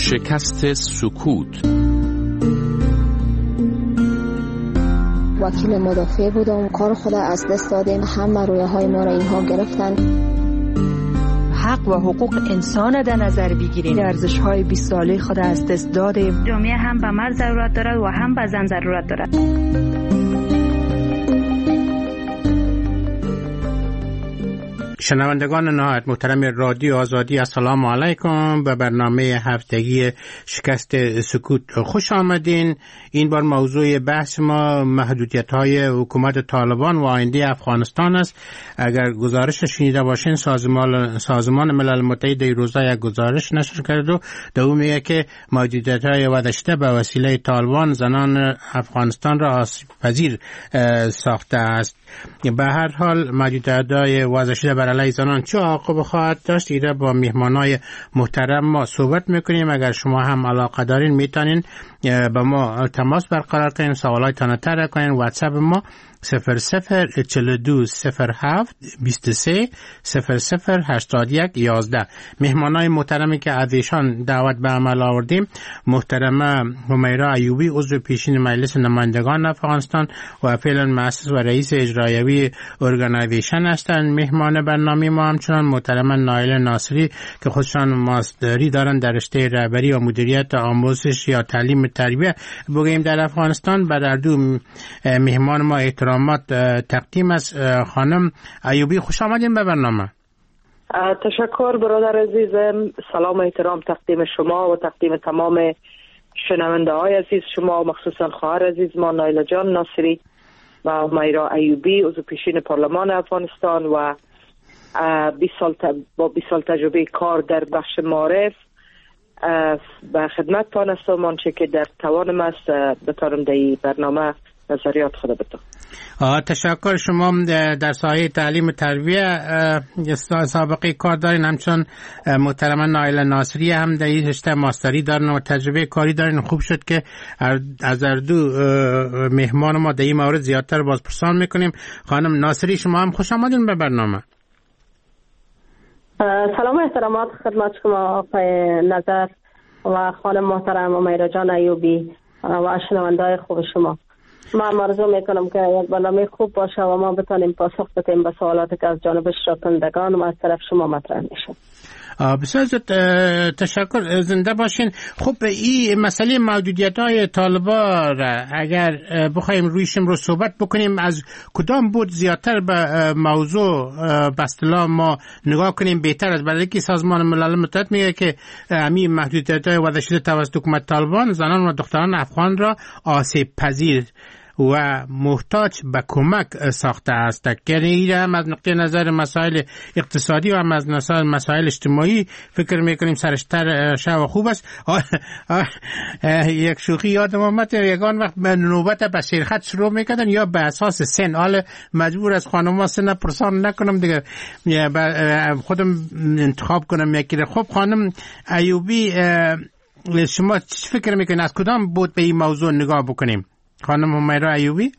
شکست سکوت. وکیل مدافع بودم، کار خود از دست دادیم، همه رویاهای ما را اینها گرفتن. حق و حقوق انسان در نظر بگیریم، ارزش‌های 20 ساله خود از دست دادیم. جامعه هم به مرد ضرورت دارد و هم به زن ضرورت دارد. شنوندگان نهایت محترم رادیو آزادی، السلام علیکم. به برنامه هفتگی شکست سکوت خوش آمدین. این بار موضوع بحث ما محدودیت‌های حکومت طالبان و آینده افغانستان است. اگر گزارش شنیده باشین، سازمان ملل متحد روزا یک گزارش نشر کرد و در اون میگه که محدودیت‌های واداشته به وسیله طالبان زنان افغانستان را آسیب پذیر ساخته است. به هر حال محدودیت‌های واداشته بر علیه زنان چه عواقب خواهد داشت، ایره با میهمانای محترم ما صحبت میکنیم. اگر شما هم علاقه دارین میتونین با ما تماس برقرار کنین، سوالایتان طرح کنین. واتساپ ما 00420723008111. مهمانای محترمی که از ایشان دعوت به عمل آوردیم، محترمه همیرا ایوبی، عضو پیشین مجلس نمایندگان افغانستان و فعلا مؤسس و رئیس اجرایی ارگانایزیشن هستند. مهمان برنامه ما همچنان محترمه نایله ناصری که خودشان ماستری دارند در رشته رهبری و مدیریت آموزش یا تعلیم تربیه بگیم در افغانستان. بر هر دو مهمان ما احترامات تقدیم از. خانم ایوبی خوش آمدین به برنامه. تشکر برادر عزیزم. سلام و احترام تقدیم شما و تقدیم تمام شنونده های عزیز شما، مخصوصا خواهر عزیز ما نایله جان ناصری و همیرا ایوبی، عضو پیشین پارلمان افغانستان و 20 سال تجربه کار در بخش معارف. به خدمتتان هستم، آنچه که در توانم است بتانم در این برنامه نظریات خود بتم. تشکر. شما در ساحه تعلیم تربیه سابقه کار دارین، همچون محترمه نایله ناصری هم در این رشته ماستری دارن و تجربه کاری دارن. خوب شد که از هر دو مهمان ما در این مورد زیادتر بازپرسان میکنیم. خانم ناصری شما هم خوش آمدین به برنامه. سلام و احترامات خدمت شما آقای نظر و خانم محترم همیرا جان ایوبی و شنونده‌های خوب شما. من آرزو میکنم که یک برنامه خوب باشه و ما بتانیم پاسخ بدیم به سوالاتی که از جانب شنوندگان و از طرف شما مطرح میشه. بسیار تشکر، زنده باشین. خب این مسئله محدودیت‌های طالبان را اگر بخوایم رویشم رو صحبت بکنیم، از کدام بود زیادتر به موضوع به اصطلاح ما نگاه کنیم بهتر است؟ برای که سازمان ملل متحد میگه که همین محدودیت‌های وضع شده توسط حکومت طالبان زنان و دختران افغان را آسیب پذیر و محتاج به کمک ساخته است. یعنی هم از نقطه نظر مسائل اقتصادی و هم از نظر مسائل اجتماعی فکر میکنیم سرشتر شو خوب است. یک شوخی یادم آمد، یگان وقت به نوبت به شیرخط شروع میکردن یا به اساس سن، حال مجبور از خانم‌ها سن پرسان نکنم دیگه، خودم انتخاب کنم یکی. خب خانم ایوبی شما چی فکر میکنید، از کدام بود به این موضوع نگاه بکنیم؟ خانم همیرا ایوبی.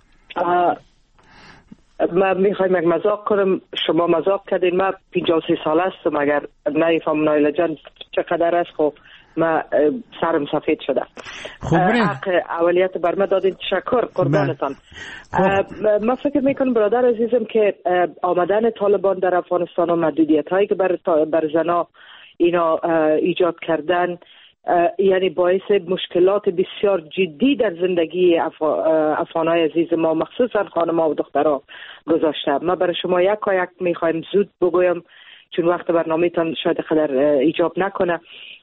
من میخوایم یک مذاق کنم، شما مذاق کردین. من 53 سال هستم، اگر نایفهم نایله جان چقدر است. خب من سرم سفید شده. حق اولیت بر من دادین، تشکر، قربانتان. من فکر میکنم برادر عزیزم که آمدن طالبان در افغانستان و محدودیت هایی که بر زنا اینا ایجاد کردن یعنی باعث مشکلات بسیار جدی در زندگی افغانای عزیز ما، مخصوصا خانم‌ها و دخترها گذاشته. من برای شما یک میخوایم زود بگویم چون وقت برنامه‌تان شاید قدر ایجاب نکنه.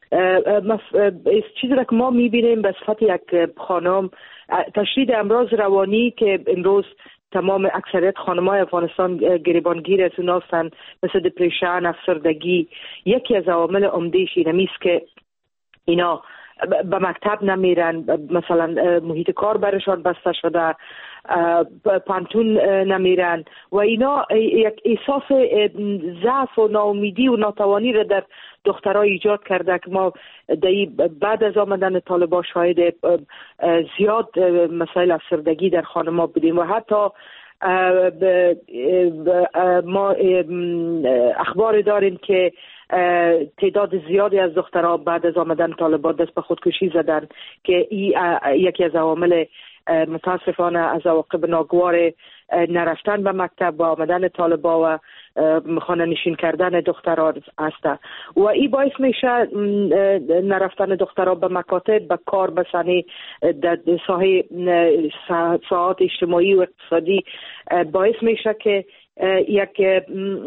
چیزی که ما میبینیم به صفت یک خانم، تشدید امراض روانی که امروز تمام اکثریت خانم‌های افغانستان گریبانگیر از اون هستند، مثل دپرشن، افسردگی. یکی از عوامل عمده‌اش اینه است که اینا به مکتب نمیرن، مثلا محیط کار برشان بسته شده، پانتون نمیرن و اینا یک احساس ضعف و ناامیدی و ناتوانی را در دخترها ایجاد کرده که ما بعد از آمدن طالبان شاهد زیاد مسائل افسردگی در خانم‌ها بودیم و حتی ما اخبار داریم که تعداد زیادی از دخترها بعد از آمدن طالبان دست به خودکشی زدن که یکی از عوامل متاسفانه از عواقب ناگوار نرفتن به مکتب و آمدن طالبان و خانه نشین کردن دخترها است و این باعث میشه نرفتن دخترها به مکاتب، به کار، به صحنه در ساحه ساعات اجتماعی و اقتصادی باعث میشه که یک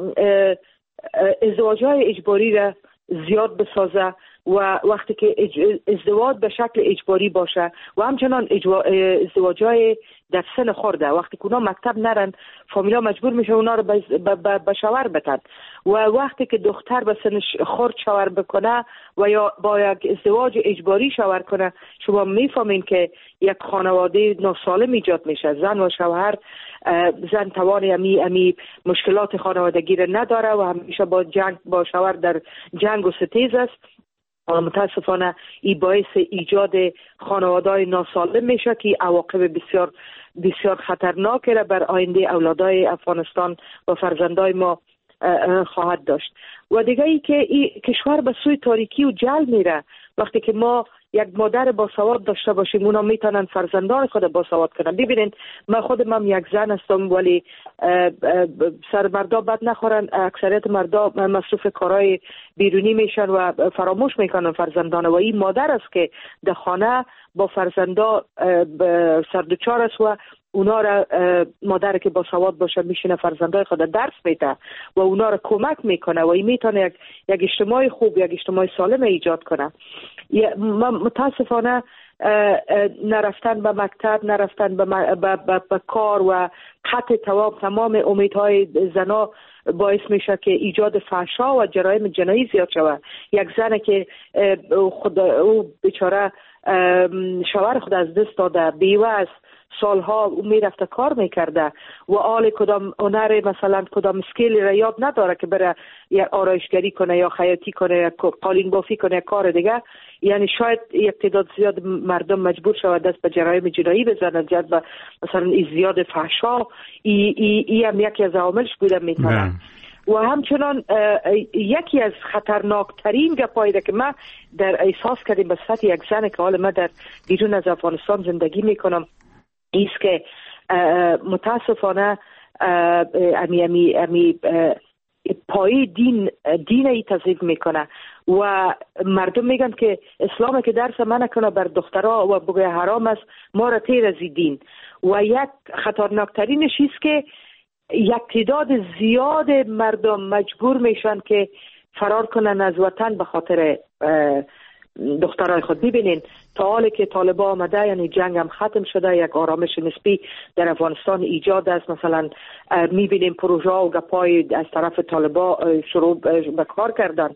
ازدواج‌های اجباری را زیاد بسازه و وقتی که ازدواج به شکل اجباری باشه و همچنان ازدواج‌های در سن خورده وقتی که اونا مکتب نرن فامیلا مجبور میشه اونا رو به شوهر بدن و وقتی که دختر به سن خورد شوهر بکنه و یا با یک ازدواج اجباری شوهر کنه شما میفهمین که یک خانواده ناسالم ایجاد میشه. زن و شوهر، زن توان امی مشکلات خانوادگی را نداره و همیشه با شوهر در جنگ و ستیز است. متاسفانه این باعث ایجاد خانواده‌های ناسالم میشه که عواقب بسیار بسیار خطرناکی را بر آینده اولادای افغانستان و فرزندای ما خواهد داشت. و دیگه ای که این کشور به سوی تاریکی و جهل میره. وقتی که ما یک مادر باسواد داشته باشیم اونا میتونن فرزندان خود باسواد کنن. ببینید من خودم هم یک زن هستم ولی سر مردا بد نخورن. اکثریت مردا مصروف کارهای بیرونی میشن و فراموش میکنن فرزندان و این مادر است که در خانه با فرزندا سردوچار است و اونا را مادر که با سواد باشه میشینه فرزندای خود درس میده و اونا را کمک میکنه و این میتونه یک اجتماع خوب، یک اجتماع سالم ایجاد کنه. متاسفانه نرفتن به مکتب، نرفتن به کار و قطع تمام امیدهای زنا باعث میشه که ایجاد فحشا و جرایم جنایی زیاد شود. یک زن که خود او بیچاره شوهر خود از دست داده، بیوه است، سالها میرفته کار میکرده و آل کدام هنر مثلا کدام اسکیلی را یاد نداره که بره یا آرایشگری کنه یا خیاطی کنه یا قالین بافی کنه یا کار دیگه. یعنی شاید یک تعداد زیاد مردم مجبور شود دست به جرایم جنایی بزنند، جد به مثلا زیاد فحشا. ای هم یکی از عواملش بوده میتونه. و همچنان یکی از خطرناکترین گپایی که من در احساس کردیم به صفت یک زن که حالا من در بیرون از افغانستان زندگی میکنم ایست که متاسفانه امی پای دین ای تضییق میکنه و مردم میگن که اسلام که درس من نکنه بر دخترها و بگه حرام است ما را تیر از دین. و یک خطرناکترینش ایست که یک تعداد زیاد مردم مجبور میشن که فرار کنن از وطن به خاطر دخترای خود. ببینین تا حالی که طالبان آمده یعنی جنگ هم ختم شده، یک آرامش نسبی در افغانستان ایجاد است. مثلا میبینیم پروژه و گپای از طرف طالبان شروع به کار کردن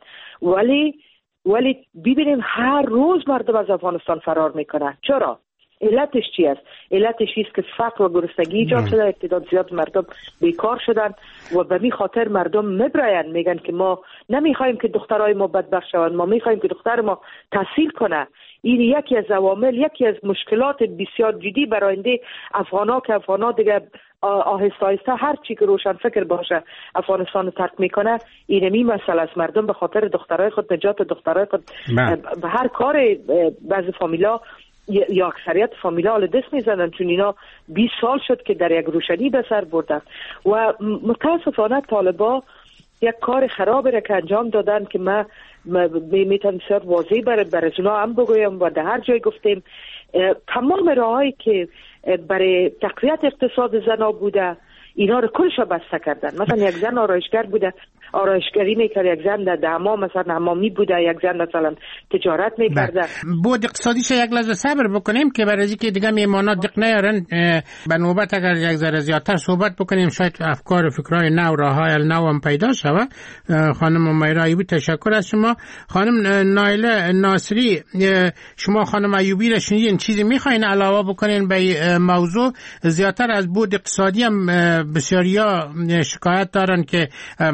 ولی ببینیم هر روز مردم از افغانستان فرار میکنه. چرا؟ علتش چی است؟ علتش است که فقر و گرسنگی ایجاد شده، تعداد زیاد مردم بیکار شدن و به می خاطر مردم میبراین میگن که ما نمیخوایم که دخترای ما بدبخت شوند، ما میخوایم که دختر ما تحصیل کنه. این یکی از عوامل، یکی از مشکلات بسیار جدی برای آینده افغانا دیگه آهسته آهسته هر چی که روشن فکر باشه افغانستان ترک میکنه. اینمی مسئله است. مردم به خاطر دخترای خود، نجات دخترای خود به هر کار بعضی فامیلا یا اکثریت فامیلا حال دست میزنن چون اینا 20 سال شد که در یک روشنی به سر بردن و متاسفانه طالبا یک کار خرابی را که انجام دادن که من میتونم بسیار واضح برای اونا هم بگویم و در هر جای گفتیم تمام راهایی که برای تقویت اقتصاد زنا بوده اینا رو کلش بسته کردن. مثلا یک زن آرایشگر بوده، آرایشگری میکرد، یک زن در حمام مثلا حمامی بوده، یک زن مثلا تجارت میکرده. بود اقتصادیش یک لحظه صبر بکنیم که برای اینکه دیگه میهمانا دق نیارن به نوبت اگر یک ذره زیادتر صحبت بکنیم شاید افکار و فکرای نو راهای نو هم پیدا شود. خانم امیرا ایوبی تشکر از شما. خانم نایله ناصری شما خانم ایوبی را شنیدین، چیزی میخواین علاوه بکنین به موضوع؟ زیادتر از بود اقتصادی هم بسیاریا شکایت دارن که مثلا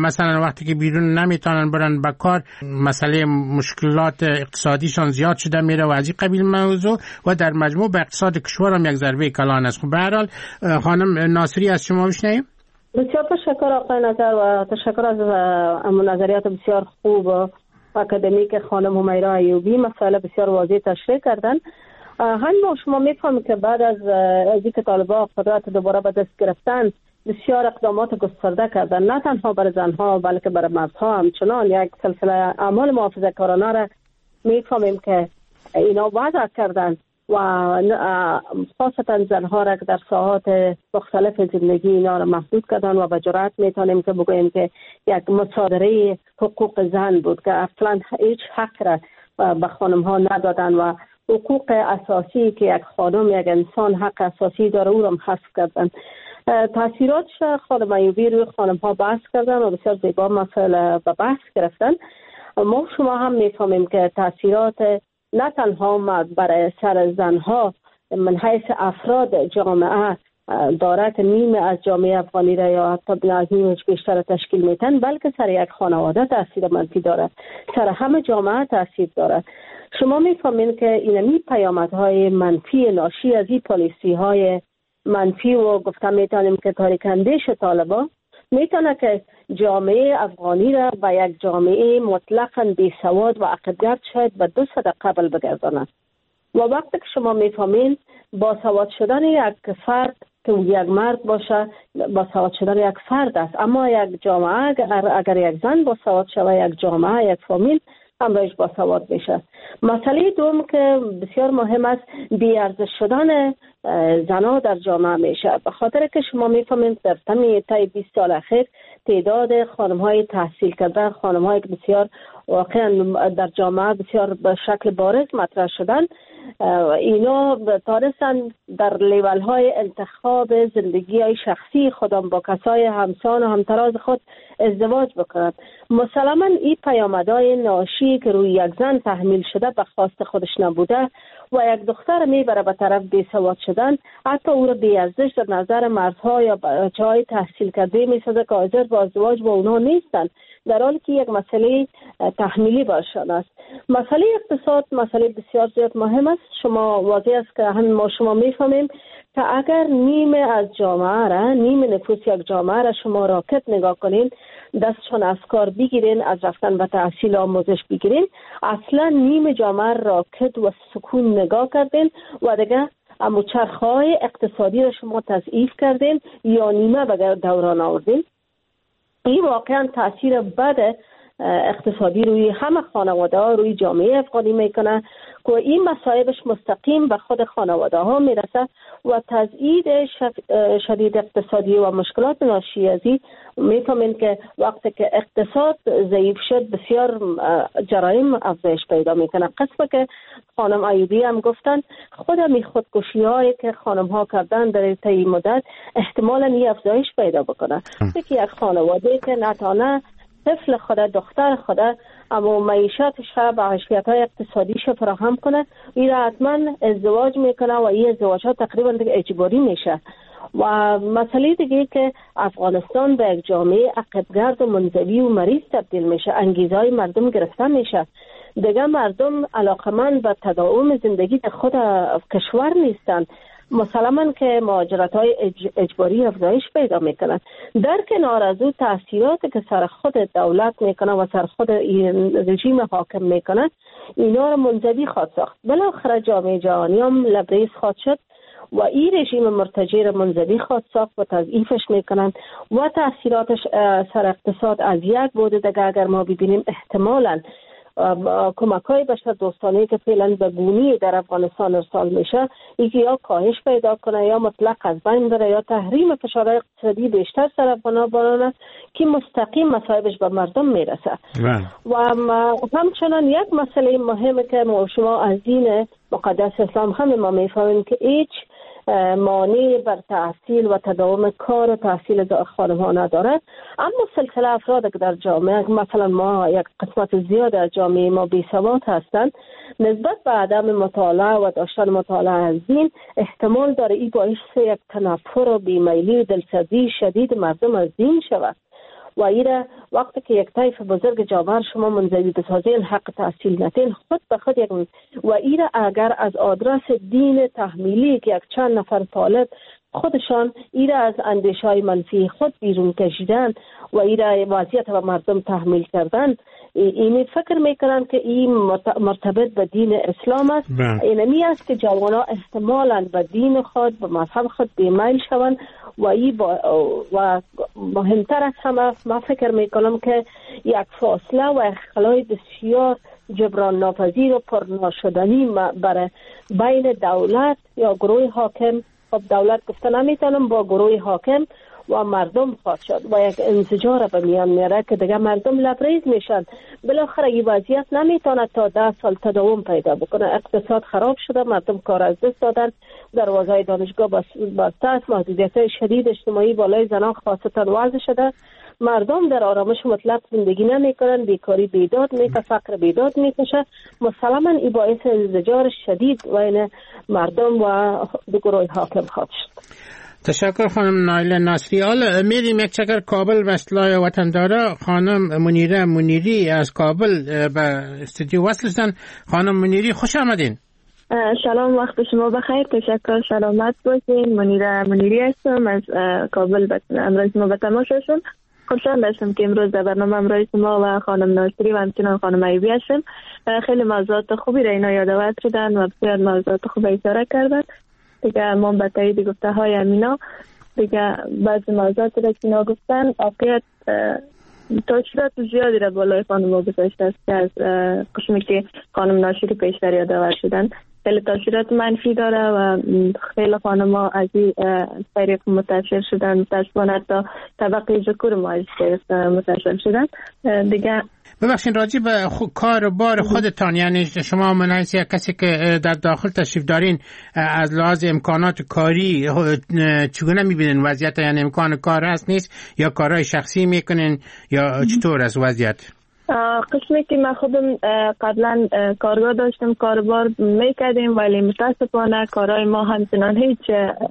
وقتی که بیرون نمیتونن برن به کار، مسئله مشکلات اقتصادیشان زیاد شده میره و از این قبیل موضوع و در مجموع به اقتصاد کشور هم یک ضربه کلان است. به هر حال خانم ناصری از شما بشنویم. بسیار تشکر آقای نظر و تشکر از نظریات بسیار خوب و اکادمیک خانم همیرا ایوبی. مسئله بسیار واضح تشریح کردن. همین شما میفهمید که بعد از اینکه طالبان قدرت دوباره به دست گرفتن بسیار اقدامات گسترده کردن، نه تنها برای زنها بلکه برای مردها همچنان یک سلسله اعمال محافظه‌کارانه را میفهمیم که اینا وضع کردن و خاصتا زنها را که در ساحات مختلف زندگی اینا را محدود کردن و به جرات میتونیم که بگوییم که یک مصادره حقوق زن بود که اصلا هیچ حق را به خانم ها ندادن و حقوق اساسی که یک خانم یک انسان حق اساسی داره او را حذف کردن. تاثیراتش خانم ایوبی روی خانم ها بحث کردن و بسیار زیبا مسئله به بحث گرفتن. ما شما هم میفهمیم که تاثیرات نه تنها برای سر زنها من حیث افراد جامعه داره که نیمه از جامعه افغانی را یا حتی نیمه‌اش بیشتر تشکیل میتن، بلکه سر یک خانواده تاثیر منفی داره، سر همه جامعه تاثیر داره. شما میفهمین که اینمی پیامدهای منفی ناشی از این پالیسی های منفی و گفتم میتونیم که تاریک اندیش طالبان میتونه که جامعه افغانی را به یک جامعه مطلقاً بیسواد و عقب‌گرد شاید به 200 قبل بگرداند. و وقتی که شما میفهمین باسواد شدن یک فرد که یک مرد باشه باسواد شدن یک فرد است، اما یک جامعه اگر یک زن باسواد شوه یک جامعه یک فامیل همراهش باسواد میشه. مسئله دوم که بسیار مهم است بی‌ارزش شدن زنها در جامعه میشه، به خاطر که شما میفهمید در طی 20 سال اخیر تعداد خانم‌های تحصیل کرده، خانم‌هایی که بسیار واقعا در جامعه بسیار به شکل بارز مطرح شدن، اینا تانستن در لیول‌های انتخاب زندگی‌های شخصی خودم با کسای همسان و همتراز خود ازدواج بکنند. مسلماً این پیامدهای ناشی که روی یک زن تحمیل شده به خواست خودش نبوده و یک دختر میبره به طرف بیسواد شدن، حتی او را بی‌ارزش در نظر مردها یا بچه‌های تحصیل کرده میسازه که حاضر با ازدواج با اونها نیستن، در حالی که یک مسئله تحمیلی برشان است. مسئله اقتصاد مسئله بسیار زیاد مهم است. شما واضح است که هم ما شما میفهمیم که اگر نیمه از جامعه را، نیمه نفوس یک جامعه را شما راکت نگاه کنین، دستشان از کار بگیرین، از رفتن به تحصیل آموزش بگیرین، اصلا نیمه جامعه راکت و سکون نگاه کردین و دیگه اما چرخهای اقتصادی را شما تضعیف کردین یا نیمه به دوران آوردین. این واقعا تاثیر بد اقتصادی روی همه خانواده ها، روی جامعه افغانی میکنه که این مصائبش مستقیم به خود خانواده ها میرسه و تضعیف شدید اقتصادی و مشکلات ناشی از این میفهمین که وقتی که اقتصاد ضعیف شد بسیار جرایم افزایش پیدا میکنه. قسمه که خانم ایوبی هم گفتن خود خودکشی هایی که خانم ها کردن در طی مدت احتمالاً این افزایش پیدا بکنه. یکی یک خانواده که نتانه طفل خود دختر خود اما معیشتش به حیثیت‌های اقتصادیش فراهم کنه، این را حتما ازدواج میکنه و این ازدواجات تقریبا دیگه اجباری میشه. و مسئله دیگه که افغانستان به یک جامعه عقب‌گرد و منزوی و مریض تبدیل میشه، انگیزهای مردم گرفته میشه، دیگه مردم علاقمند به تداوم زندگی در خود کشور نیستن. مسلماً که مهاجرت‌های اجباری افزایش پیدا میکنن. در کنار از او تأثیراتی که سر خود دولت میکنه و سر خود رژیم حاکم میکنه اینا را منزوی خواهد ساخت. بالاخره جامعه جهانی هم لبریز خواهد شد و این رژیم مرتجع را منزوی خواهد ساخت و تضعیفش میکنن و تأثیراتش سر اقتصاد از یک بود دیگه اگر ما ببینیم احتمالاً کمک‌های بشر دوستانه که فعلا به گونی در افغانستان ارسال میشه اینکه یا کاهش پیدا کنه یا مطلق از بین بره یا تحریم فشارهای اقتصادی بیشتر سر افغان‌ها بارانه که مستقیم مصائبش به مردم میرسه. و همچنان یک مسئله مهمه که شما از دین مقدس اسلام همه ما میفهمیم که هیچ مانع بر تحصیل و تداوم کار و تحصیل خانم‌ها ندارد، اما سلسله افراد که در جامعه مثلا ما یک قسمت زیاد از جامعه ما بیسواد هستند نسبت به عدم مطالعه و داشتن مطالعه از دین احتمال داره این باعث یک تنفر و بیمیلی و دلسردی شدید مردم از دین شود و ایره وقتی که یک طیف بزرگ جامعه شما منزوی بسازین، حق تحصیل نتین، خود به خود یک و ایره اگر از آدرس دین تحمیلی که یک چند نفر طالب خودشان ایره از اندیشهای منفی خود بیرون کشیدن و ایره وضعیت و مردم تحمیل کردن، این فکر میکنن که این مرتبط به دین اسلام است. اینمی است که جوانان احتمالاً به دین خود، به مذهب خود بیمیل شوند و مهمتر از همه ما فکر میکنم که یک فاصله و اختلال بسیار جبران ناپذیر و پرناشدنی برای بین دولت یا گروه حاکم، خب دولت گفته نمیتونم، با گروه حاکم و مردم خواهد شد و یک انزجار به میان میاره که دیگه مردم لبریز میشن. بالاخره این وضعیت نمیتونه تا 10 سال تداوم پیدا بکنه. اقتصاد خراب شده، مردم کار از دست دادن، دروازه دانشگاه بسته است، محدودیت شدید اجتماعی بالای زنان خاصتا وضع شده، مردم در آرامش مطلق زندگی نمیکنن، بیکاری بیداد میشه، فقر بیداد میشه. مسلما این باعث انزجار شدید بین مردم و گروه حاکم خواهد شد. تشکر خانم نایله ناصری. حالا میریم یک چکر کابل به اصطلاح وطندارا. خانم منیره منیری از کابل به استودیو وصل شدن. خانم منیری خوش آمدین. سلام، وقت شما بخیر. تشکر، سلامت باشین. منیره منیری هستم از کابل. امروز ما به تماشاشون خوشحال هستم که امروز در برنامه امروز شما و خانم ناصری و همچنان خانم ایوبی هستم. خیلی موضوعات خوبی را اینا یادآور شدن و بسیار موضوعات خوب اشاره کردن. دیگه ما به تایید گفته های امینا دیگه بعضی موضوعات را که اینا گفتن واقعیت تاثیرات زیادی را بالای خانم گذاشته است که از قسمی که خانم ناصری پیشتر یادآور شدن خیلی تاثیرات منفی داره و خیلی خانم ها از این طریق متاثر شدن. متاسفانه تا طبقه ذکور ما از متاثر شدن. دیگه ببخشید راجع به کار و بار خودتان، یعنی شما من حیث کسی که در داخل تشریف دارین از لحاظ امکانات کاری چگونه میبینین وضعیت؟ یعنی امکان کار هست نیست یا کارهای شخصی میکنین یا چطور است وضعیت؟ قسمی که من خودم قبلا کارگاه داشتم، کاربار میکردیم، ولی متاسفانه کارهای ما همچنان هیچ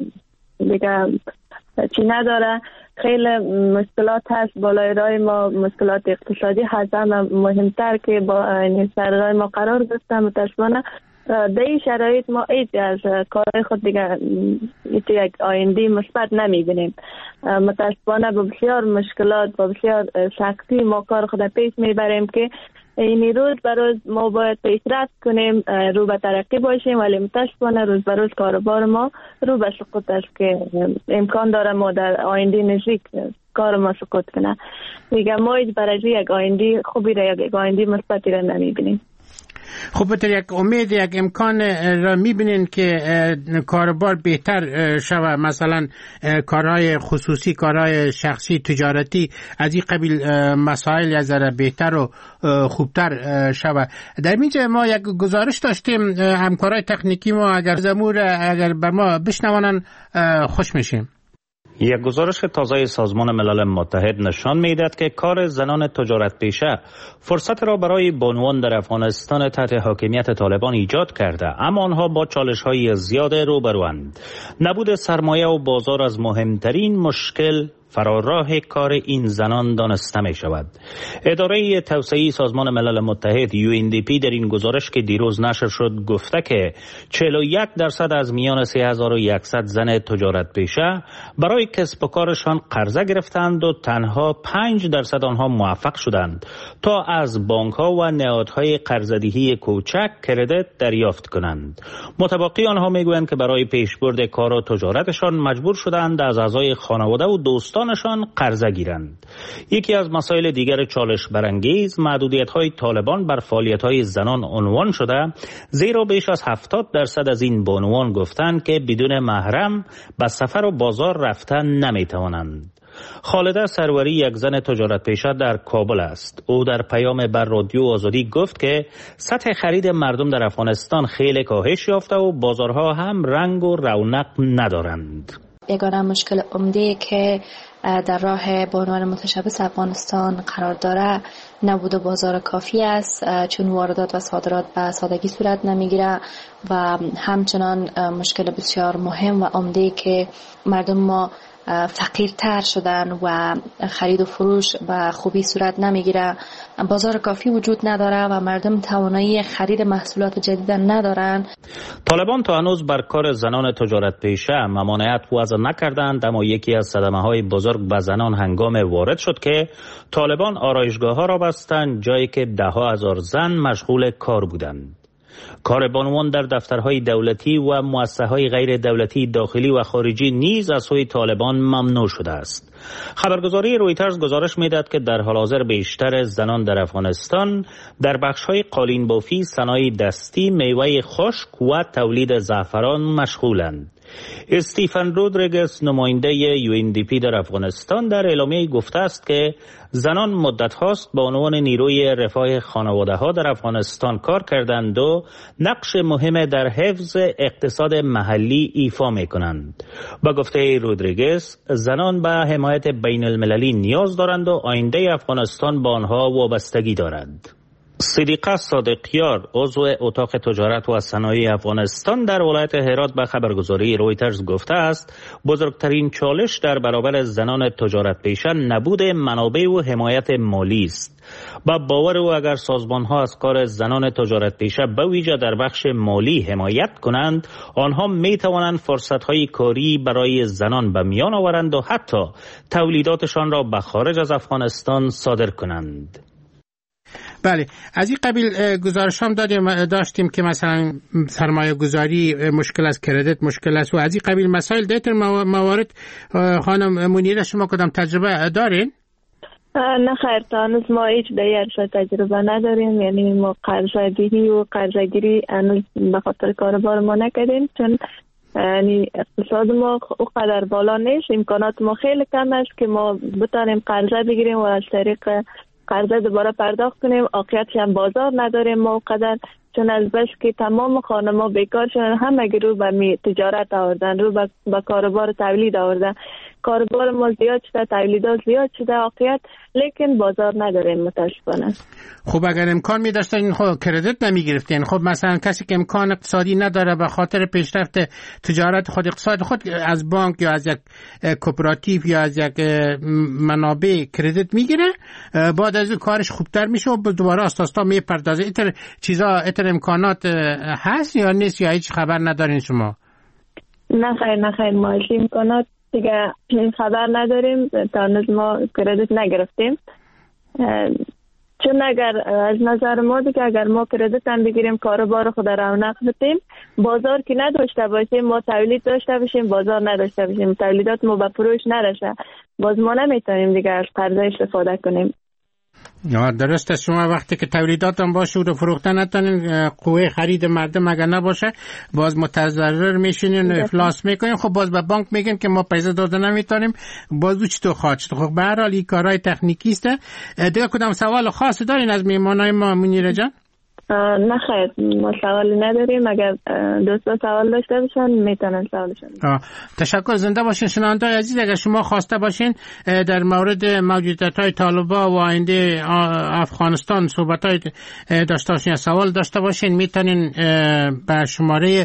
دیگه چی نداره. خیلی مشکلات هست بالای رای ما، مشکلات اقتصادی هست. مهمتر که با سر رای ما قرار گرفتم، متاسفانه در این شرایط ما هیچ از کارهای خود دیگه یک آینده مثبت نمیبینیم. متاسفانه با بسیار مشکلات، با بسیار سختی ما کار خود پیش میبریم که این روز به روز ما باید پیشرفت کنیم، رو به ترقی باشیم، ولی متاسفانه روز به روز کاربار ما رو به سقوط است که امکان داره ما در آینده نزدیک کار ما سقوط کنه. دیگه ما هیچ برای یک آینده خوبی را، یک آینده مثبتی را نمیبینیم. خب بطور یک امید، یک امکان را میبینین که کاربار بهتر شوه، مثلا کارهای خصوصی، کارهای شخصی، تجارتی، از این قبیل مسائل از ذره بهتر و خوبتر شوه؟ در اینجا ما یک گزارش داشتیم، همکارای تکنیکی ما اگر بر ما بشنوانن خوش میشیم. یک گزارش تازه سازمان ملل متحد نشان می‌دهد که کار زنان تجارت پیشه فرصت را برای بانوان در افغانستان تحت حاکمیت طالبان ایجاد کرده، اما آنها با چالش‌های زیاد روبروند. نبود سرمایه و بازار از مهمترین مشکل فراراه کار این زنان دانسته می شود. اداره توسعه سازمان ملل متحد UNDP در این گزارش که دیروز نشر شد گفته که 41% از میان 3100 زن تجارت پیشه برای کسب و کارشان قرضه گرفتند و تنها 5% آنها موفق شدند تا از بانک ها و نهادهای قرضه‌دهی کوچک کردیت دریافت کنند. متبقی آنها میگویند که برای پیشبرد کار و تجارتشان مجبور شدند از اعضای خانواده و دوستانشان قرضه گیرند. یکی از مسائل دیگر چالش برانگیز محدودیت‌های طالبان بر فعالیت‌های زنان عنوان شده، زیرا بیش از 70% از این بانوان گفتند که بدون محرم به سفر و بازار رفتن نمی‌توانند. خالده سروری یک زن تجارت پیشه در کابل است. او در پیام بر رادیو آزادی گفت که سطح خرید مردم در افغانستان خیلی کاهش یافته و بازارها هم رنگ و رونق ندارند. یگانه مشکل عمده که در راه بانوان متشبث افغانستان قرار داره نبود بازار کافی است، چون واردات و صادرات به سادگی صورت نمیگیره و همچنان مشکل بسیار مهم و عمده که مردم ما فقیرتر شدن و خرید و فروش به خوبی صورت نمیگیره. بازار کافی وجود نداره و مردم توانایی خرید محصولات جدید ندارن. طالبان تا هنوز بر کار زنان تجارت پیشه ممانعت وضع نکردند، اما یکی از صدمه‌های بزرگ به زنان هنگام وارد شد که طالبان آرایشگاه‌ها را بستند، جایی که ده‌ها هزار زن مشغول کار بودند. کار بانوان در دفترهای دولتی و مؤسسه‌های غیر دولتی داخلی و خارجی نیز از سوی طالبان ممنوع شده است. خبرگزاری رویترز گزارش می‌دهد که در حال حاضر بیشتر زنان در افغانستان در بخش‌های قالین بافی، صنایع دستی، میوه خشک و تولید زعفران مشغولند. استیفن رودریگز نماینده UNDP در افغانستان در اعلامیه گفته است که زنان مدت هاست به عنوان نیروی رفاه خانواده ها در افغانستان کار کردند و نقش مهم در حفظ اقتصاد محلی ایفا می کنند. با گفته رودریگز زنان به حمایت بین المللی نیاز دارند و آینده افغانستان با آنها وابستگی دارد. صدیقه صادقیار عضو اتاق تجارت و صنایع افغانستان در ولایت هرات به خبرگزاری رویترز گفته است بزرگترین چالش در برابر زنان تجارت پیشه نبود منابع و حمایت مالی است. با باور او اگر سازمان‌ها از کار زنان تجارت پیشه به ویژه در بخش مالی حمایت کنند، آنها می‌توانند فرصت‌های کاری برای زنان به میان آورند و حتی تولیداتشان را به خارج از افغانستان صادر کنند. بله، از این قبیل گزارش هم داشتیم که مثلا سرمایه گذاری مشکل است، کردیت مشکل است و از این قبیل مسائل دیتر موارد. خانم منیره شما کدام تجربه دارین؟ نه خیر، تا هنوز ما هیچ دیگر تجربه نداریم، یعنی ما قرضگیری و قرضگیری هنوز به خاطر کاربار ما نکردیم، چون یعنی اقتصاد ما اونقدر بالا نیست، امکانات ما خیلی کم است که ما بتانیم قرضه بگیریم و از طریق قرضه دوباره پرداخت کنیم. واقعیتش هم بازار نداریم ما اونقدر، چون از بس که تمام خانم‌ها بیکار شدن، همه رو به تجارت آوردن، رو به کاروبار تولید آوردن. کاروبار ما زیاد شده، تولیدات زیاد شده واقعیت، لیکن بازار نداریم متاسفانه. خب اگر امکان می داشتین خب کردیت نمی گرفتین. خب مثلا کسی که امکان اقتصادی نداره به خاطر پیشرفت تجارت خود، اقتصاد خود، از بانک یا از یک کوپراتیو یا از یک منابع کردیت میگیره، بعد از اون کارش خوبتر میشه و دوباره اساسا میپردازه. ایتر چیزا، ایتر امکانات هست یا نیست یا هیچ خبر ندارین شما؟ نه خیر ما هیچ امکانات دیگه خبر نداریم، تا هنوز ما کردیت نگرفتیم. چون اگر از نظر ما دیگه اگر ما کردیت هم بگیریم کاروبار خود رونق بدیم، بازار که نداشته باشیم، ما تولید داشته باشیم بازار نداشته باشیم، تولیدات ما به فروش نرسه، باز ما نمیتونیم دیگه از قرضه استفاده کنیم. درست است. شما وقتی که تولیدات هم باشه و فروختن نتونین، قوه خرید مردم اگر نباشه، باز متضرر میشینین و افلاس میکنین. خب باز به بانک میگن که ما پیسه داده نمیتونیم، باز چطور خواهد شد؟ خب به هر حال این کارهای تکنیکی است. دیگه کدام سوال خاصی دارین از میهمانای ما منیره جان؟ نه خیر، ما سوالی نداریم. اگر دوستا سوال داشته باشن میتونن سوالشون. تشکر. زنده باشین شنونده‌های عزیز. اگر شما خواسته باشین در مورد موجودیت‌های طالبان و آینده افغانستان صحبت‌های داشته باشین، سوال داشته باشین، میتونین به شماره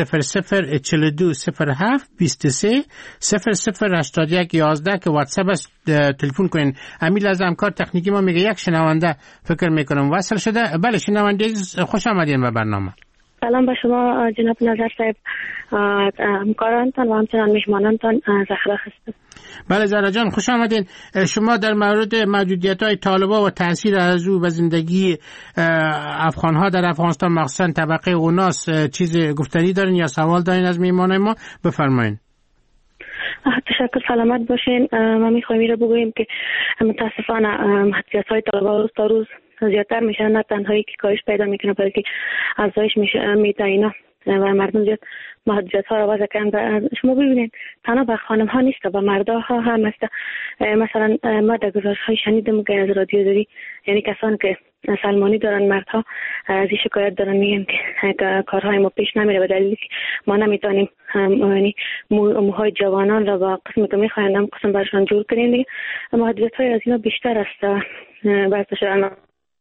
00420723008111 که واتساپ است تلفن کنین. امیل از همکار تکنیکی ما میگه یک شنونده فکر میکنم وصل شده. بله شنونده خوش آمدین به برنامه. سلام به شما جناب نظر صاحب، همکارانتان و همچنان میهمانانتان. زهرا هستم. بله زهرا جان خوش آمدین. شما در مورد موجودیت‌های طالبان و تاثیر از او به زندگی افغان‌ها در افغانستان مخصوصا طبقه اوناس چیز گفتنی دارین یا سوال دارین از میهمانای ما؟ بفرمایید. تشکر، سلامت باشین. ما میخوایم رو بگوییم که متاسفانه محدودیت‌های طالبان روز تا روز زیادتر میشن، نه تنهایی که کاهش پیدا میکنه بلکه افزایش میده اینا و مردم زیاد محدودیت‌ها رو وضع کردن. شما ببینید تنها به خانم‌ها نیست، به مردها هم است. مثلا ما در گزارش‌های شنیدیم که از رادیو داری، یعنی کسانی که سلمانی دارن مردها از این شکایت دارن، میگن که کارهای ما پیش نمیره به دلیلی که ما نمیتونیم یعنی موهای جوانان را با قسمی که میخواین هم قسم برشان جور کنیم دیگه. محدودیت های از اینا بیشتر است بحث شدن.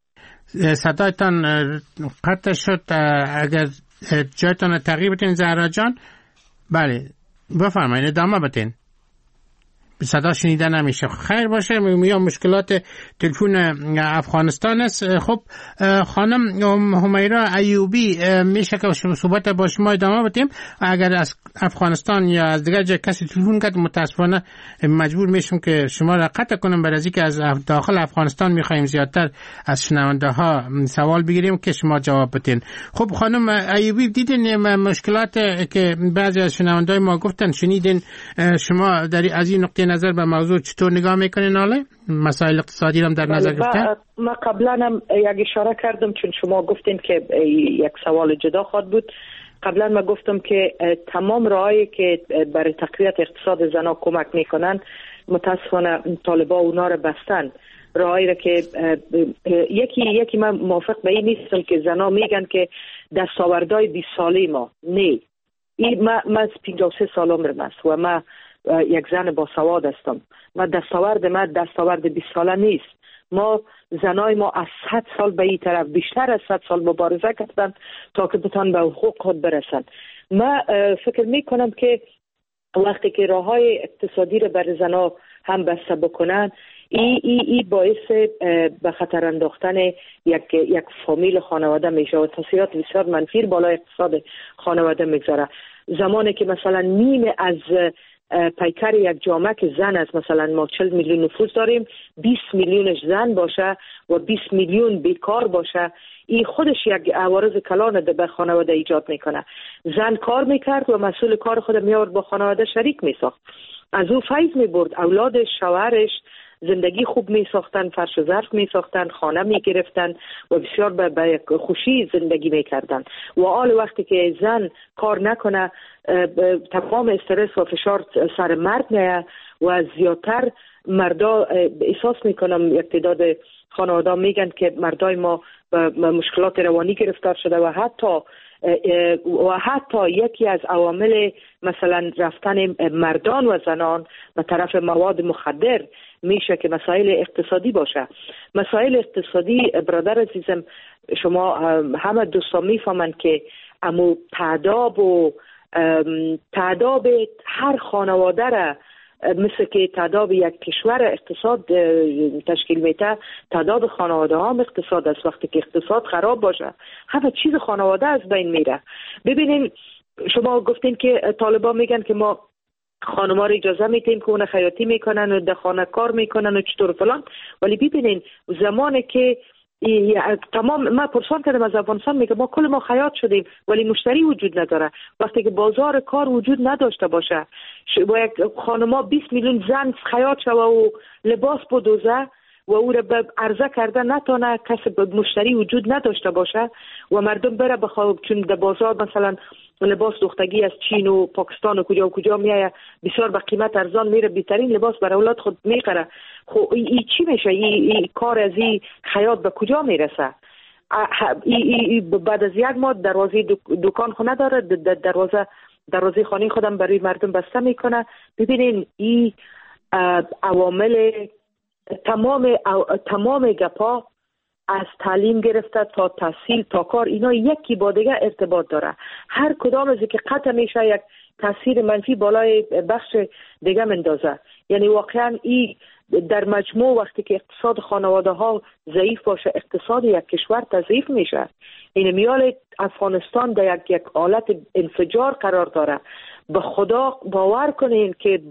صدایتان قطع شد، اگر جایتان تغییر بتین زهرا جان. بله بفرمایید ادامه بدین، صدا شنیده نمیشه. خیر باشه، یا مشکلات تلفن افغانستان است. خب خانم همیرا ایوبی، میشه که صحبت با شما ادامه بدیم؟ اگر از افغانستان یا از دیگر جای کسی تلفن کرد متاسفانه مجبور میشم که شما را قطع کنم، برای اینکه از داخل افغانستان میخوایم زیادتر از شنونده ها سوال بگیریم که شما جواب بدین. خب خانم ایوبی، دیدین مشکلات که بعضی از شنونده ما گفتن، شنیدین شما در از این نقطه نظر به موضوع چطور نگاه میکنین؟ حالا مسائل اقتصادی هم در نظر گرفتن. ما قبلا هم یک اشاره کردم، چون شما گفتین که یک سوال جدا خواهد بود. قبلا ما گفتم که تمام راهایی که برای تقویت اقتصاد زنان کمک میکنن متاسفانه طالبان اونا رو بستن. راهایی را که یکی من موافق به این نیستم که زنان میگن که دستاوردهای 20 ساله ما نه. من 53 سالم است و من یک زن با سواد هستم. دستاورد 20 ساله نیست. ما زنای ما از 100 سال به این طرف، بیشتر از 100 سال مبارزه کردند تا که بتان به حقوق خود برسن. من فکر میکنم که وقتی که راههای اقتصادی رو بر زنا هم بسته بکنن، ای باعث به خطر انداختن یک فامیل خانواده میشه و تاثیرات بسیار منفی بالای اقتصاد خانواده میگذاره. زمانی که مثلا نیمه از پیکر یک جامعه که زن است، مثلا ما 40 میلیون نفوس داریم، 20 میلیونش زن باشه و 20 میلیون بیکار باشه، این خودش یک عوارض کلان به خانواده ایجاد میکنه. زن کار میکرد و مسئول کار خود میآورد با خانواده شریک میساخت، از او فیض میبرد، اولادش، شوهرش زندگی خوب میساختن، فرش و ظرف میساختن، خانه میگرفتن و بسیار به خوشی زندگی میکردن. و حال وقتی که زن کار نکنه، تمام استرس و فشار سر مرد میه و زیادتر مردا احساس میکنم، یک تعداد خانواده میگن که مردای ما مشکلات روانی گرفتار شده و حتی یکی از عوامل مثلا رفتن مردان و زنان به طرف مواد مخدر میشه که مسائل اقتصادی باشه. مسائل اقتصادی برادر عزیزم، شما همه دوستان میفهمند که امو تعداب هر خانواده را مثل که تعداب یک کشور اقتصاد تشکیل میده، تعداد خانواده هم اقتصاد است. وقتی که اقتصاد خراب باشه همه چیز خانواده از بین میره. ببینین شما گفتین که طالبان میگن که ما خانم‌ها رو اجازه میدیم که اون خیاطی میکنن و در خانه کار میکنن و چطور فلان، ولی ببینین زمانی که تمام ما پرسان کردم از افغانستان، میگه ما کل ما خیاط شدیم ولی مشتری وجود نداره. وقتی که بازار کار وجود نداشته باشه و یک خانما 20 میلیون زن خیاط شوه و لباس بدوزه و او را به عرضه کرده نتونه، کسی مشتری وجود نداشته باشه و مردم بره بخواه، چون در بازار مثلا لباس دختگی از چین و پاکستان و کجا میایه بسیار به قیمت ارزان میره، بهترین لباس برای اولاد خود میخره. خب این چی میشه؟ این کار از این خیاط به کجا میرسه؟ بعد از یک ماه دروازه دکان خونه داره، دروازه خانه خودم برای مردم بسته میکنه. ببینین این عوامل تمام گپا از تعلیم گرفته تا تحصیل تا کار، اینا یکی با دیگه ارتباط داره. هر کدام از که قطع میشه یک تاثیر منفی بالای بخش دیگه مندازه. یعنی واقعا این در مجموع وقتی که اقتصاد خانواده ها ضعیف باشه، اقتصاد یک کشور تضعیف میشه. این میال افغانستان در یک حالت انفجار قرار داره. به خدا باور کنین که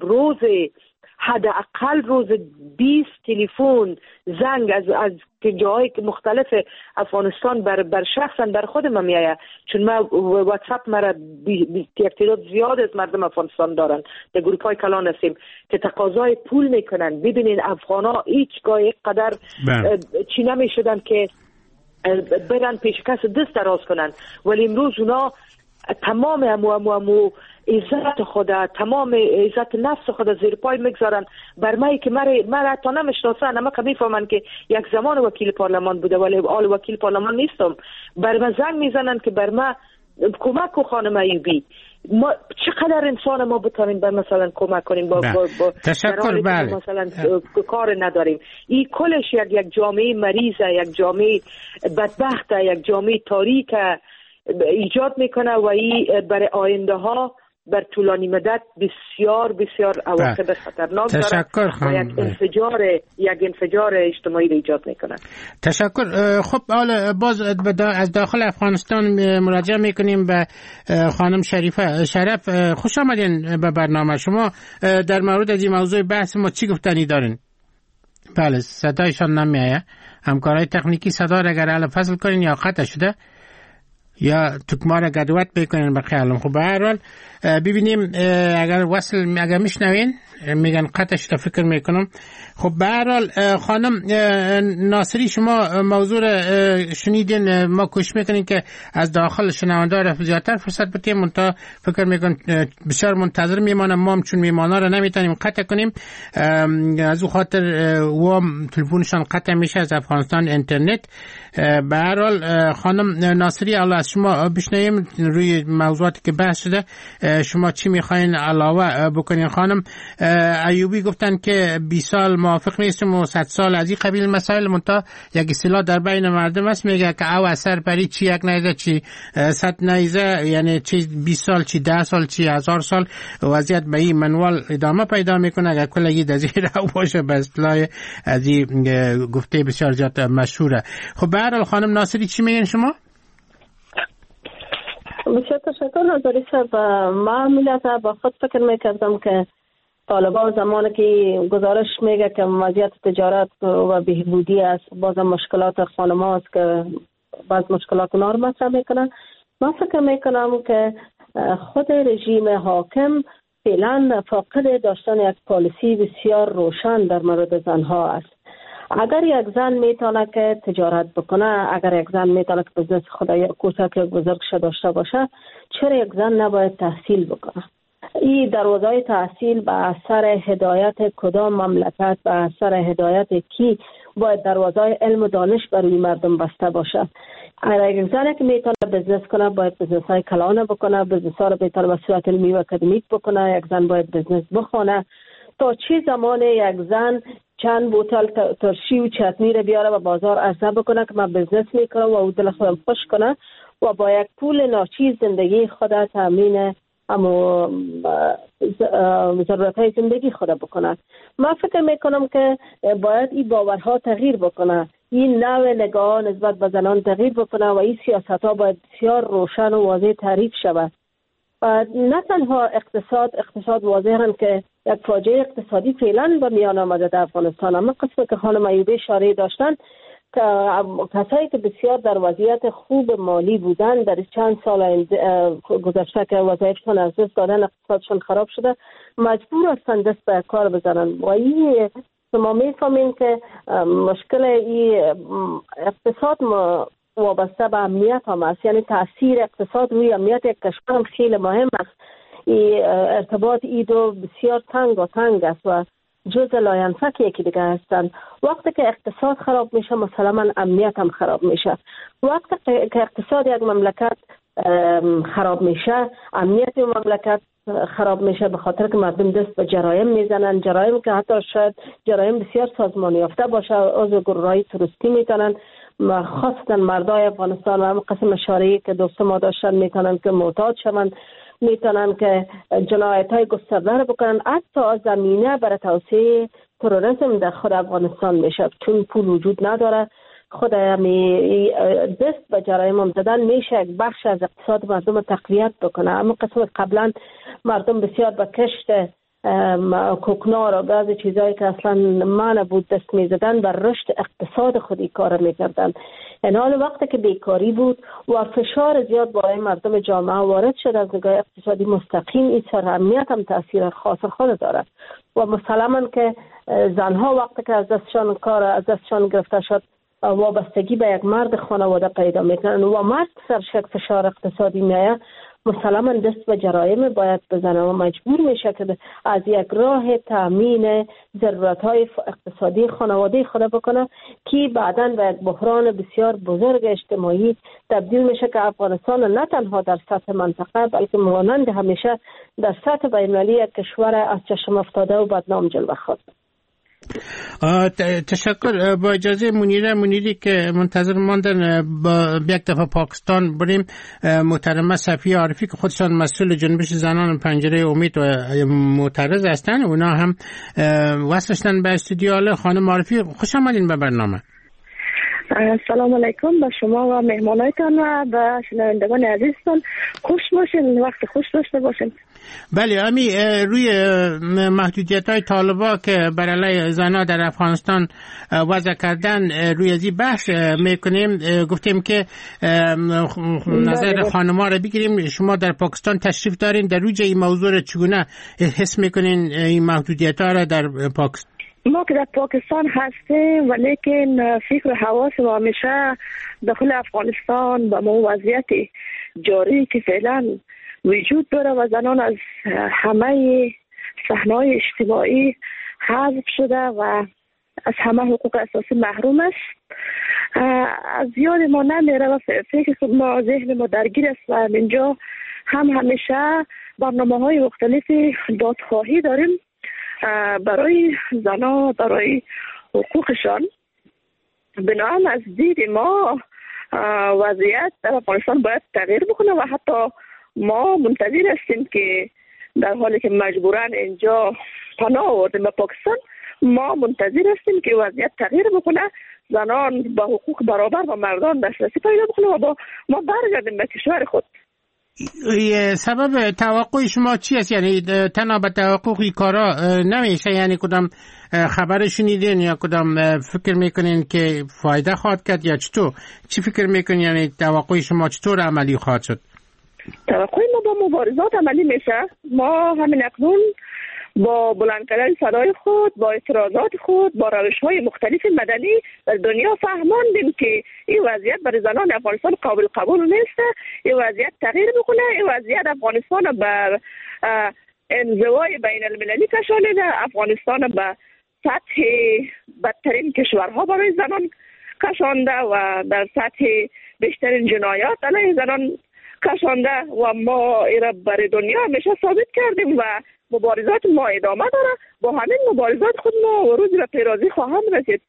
حداقل روز 20 تلفن زنگ از جاهای مختلف افغانستان بر شخصا بر خودم میایه، چون ما واتساپ مرا یک تعداد زیاد از مردم افغانستان دارن، در گروپ های کلان هستیم که تقاضای پول میکنن. ببینین افغانا هیچگاه قدر چی نمیشدن که برن پیش کس دست دراز کنن، ولی امروز اونا تمام امو عزت خود، تمام عزت نفس خود زیر پای میگذارن. بر من که مرا تا نمیشناسن، اما که میفهمن که یک زمان وکیل پارلمان بوده ولی حال وکیل پارلمان نیستم، بر من زنگ میزنن که بر من کمک کو خانم ایوبی. ما چقدر انسان ما بتونیم به مثلا کمک کنیم با تشکر. بله مثلا کار نداریم. این کلش یک جامعه مریضه، یک جامعه بدبخته، یک جامعه تاریک ایجاد میکنه و این برای آینده ها بر طولانی مدت بسیار بسیار عواقب خطرناک داره و یک انفجار اجتماعی رو ایجاد میکنه. تشکر. خب حالا باز از داخل افغانستان مراجعه میکنیم به خانم شرف. خوش آمدین به برنامه. شما در مورد از این موضوع بحث ما چی گفتنی دارین؟ بله صدایشان نمیایه. همکارای تکنیکی صدا را اگر فصل کنین یا قطع شده یا تکمار گدوت بکنین به خیالم. خب به هر حال ببینیم اگر میشنوین میگن قطعش تا فکر میکنم. خب به هر حال خانم ناصری شما موضوع شنیدین. ما کوشش میکنیم که از داخل شنونده را زیادتر فرصت بدیم، منتها فکر میکنم بسیار منتظر میمانم. ما هم چون میمانا را نمیتونیم قطع کنیم، از او خاطر وام تلفنشان قطع میشه از افغانستان اینترنت. به هر حال خانم ناصری الله از شما بشنویم روی موضوعاتی که بحث شده. شما چی میخواین علاوه بکنین؟ خانم ایوبی گفتن که 20 سال موافق نیستم و 100 سال از این قبیل مسائل، منتها یک اصطلاح در بین مردم است میگه که او اثر پری چی یک نیزه چی 100 نیزه، یعنی چی 20 سال چی 10 سال چی 1000 سال وضعیت به این منوال ادامه پیدا میکنه. اگر کلگی دزیر او باشه به اصطلاح از این گفته بسیار زیاد مشهوره. خب به هر حال خانم ناصری چی میگن شما؟ بسیار تشکر ناظری صاحب. من ملت با خود فکر میکردم که طالبان زمانی که گزارش میگه که وضعیت تجارت و بهبودی است، بازم مشکلات خانم هاست که بعض مشکلات اونا رو مطرح میکنن. من فکر میکنم که خود رژیم حاکم فعلا فاقد داشتن یک پالیسی بسیار روشن در مورد زنها است. اگر یک زن میتونه که تجارت بکنه، اگر یک زن میتونه که بزنس خود یا کوچک یا بزرگش داشته باشه، چرا یک زن نباید تحصیل بکنه؟ این دروازه تحصیل به اثر هدایت کدام مملکت، به اثر هدایت کی باید دروازه علم و دانش برای مردم بسته باشه. اگر یک زن که میتونه بزنس کنه باید بزنس های کلانه بکنه، بزنس ها رو میتونه به صورت علمی و اکادمیک بکنه. یک زن باید بزنس بخونه. تا چه زمان یک زن چند بوتل ترشی و چتنی رو بیاره و بازار عرضه بکنه که من بزنس میکنم و او دل خودم خوش کنه و با یک پول ناچیز زندگی خود تامین اما ضرورتهای زندگی خود بکنه. من فکر میکنم که باید این باورها تغییر بکنه، این نوع نگاه نسبت به زنان تغییر بکنه و این سیاست ها باید بسیار روشن و واضح تعریف شود. نه تنها اقتصاد واضح هم که یک فاجعه اقتصادی فعلا به میان آمده در افغانستان، اما قسمی که خانم ایوبی اشاره داشتن که کسایی که بسیار در وضعیت خوب مالی بودن در چند سال گذشته که وظایفشون از دست دادن، اقتصادشون خراب شده، مجبور هستند دست به کار بزنن و این شما میفهمین که مشکل این اقتصاد وابسته به امنیت هم است. یعنی تاثیر اقتصاد روی امنیت یک کشور هم خیلی مهم است. ارتباط ای دو بسیار تنگ است و جز لاینفک یکی دیگه هستند. وقتی که اقتصاد خراب میشه مسلما امنیت هم خراب میشه. وقتی که اقتصاد یک مملکت خراب میشه امنیت مملکت خراب میشه، به خاطر که مردم دست به جرایم میزنن، جرایم که حتی شاید جرایم بسیار سازمان یافته باشه، عضو گروه‌های تروریستی میتونن خاصتا مردای افغانستان و هم قسم اشاره‌ای که دوست ما داشتن میتونن که معتاد شوند، میتونن که جنایت‌های گسترده رو بکنن. حتی زمینه برای توسعه تروریسم در خود افغانستان میشه، چون پول وجود نداره. خود دست به جرایم هم زدن میشه یک بخش از اقتصاد مردم تقویت بکنه. اما قسم قبلا مردم بسیار به کشت کوکنار و بعضی چیزایی که اصلا معنی بود دست میزدن بر رشد اقتصاد خودی کار میکردن. این حال وقتی که بیکاری بود و فشار زیاد برای مردم جامعه وارد شد از نگاه اقتصادی مستقیم، این سر امنیت هم تاثیر خاص خود دارد و مسلما که زنها وقتی که از دستشان گرفته شد وابستگی به یک مرد خانواده پیدا میکنن و مرد سرش یک فشار اقتصادی میایه مسلما دست به جرایم باید بزنه و مجبور میشه که از یک راه تامین ضرورت‌های اقتصادی خانواده خود بکنه که بعداً به یک بحران بسیار بزرگ اجتماعی تبدیل میشه که افغانستان نه تنها در سطح منطقه بلکه مانند همیشه در سطح بین‌المللی یک کشور از چشم افتاده و بدنام جلوه خواست. تشکر. با اجازه منیری که منتظر ماندن با یک دفعه پاکستان بریم، محترمه صفیه عارفی که خودشان مسئول جنبش زنان پنجره امید و معترض هستن، اونا هم وصلشتن به استودیو. خانم عارفی خوش آمدین به برنامه. سلام علیکم به شما و مهمانایتان و به شنوندگان عزیزتان. خوش باشین، وقت خوش داشته باشین. بله، امی روی محدودیت‌های طالبا که بر علیه زنان در افغانستان وضع کردن روی ازی بحث میکنیم. گفتیم که نظر خانم‌ها را بگیریم. شما در پاکستان تشریف دارین، در روی این موضوع چگونه حس میکنین این محدودیت‌ها را در پاکستان؟ ما که در پاکستان هستیم ولیکن فکر حواس ما همیشه داخل افغانستان با ما وضعیت جاری که فعلا وجود داره و زنان از همه صحنه‌های اجتماعی حذف شده و از همه حقوق اساسی محروم است. از یاد ما نمیره و فکر ما ذهن ما درگیر است و اینجا هم همیشه برنامه‌های مختلفی دادخواهی داریم برای زنان، برای حقوقشان. بنابراین از دید ما وضعیت در افغانستان باید تغییر بکنه و حتی ما منتظر هستیم که در حالی که مجبوراً اینجا پناه آوردیم به پاکستان، ما منتظر هستیم که وضعیت تغییر بکنه، زنان با حقوق برابر با مردان دسترسی پیدا بکنه و با ما برگردیم به کشور خود. سبب توقع شما چی است؟ یعنی تنها به توقع کارا نمیشه، یعنی کدام خبر شنیدین یا کدام فکر میکنین که فایده خواهد کرد یا چطور؟ چی فکر میکنین؟ یعنی توقع شما چطور عملی خواهد شد؟ توقع ما با مبارزات عملی میشه. ما همین اکنون با بلند کردن صدای خود، با اعتراضات خود، با روش‌های مختلف مدنی در دنیا فهماندیم که این وضعیت برای زنان افغانستان قابل قبول نیست. این وضعیت تغییر بکنه. این وضعیت افغانستان بر انزوای بین المللی کشانیده، افغانستان به سطح بدترین کشورها برای زنان کشانده و در سطح بیشترین جنایات علیه زنان کشانده و ما ایرا برای دنیا همیشه ثابت کردیم و مبارزات ما ادامه داره. با همین مبارزات خود ما روزی به پیروزی خواهم رسید.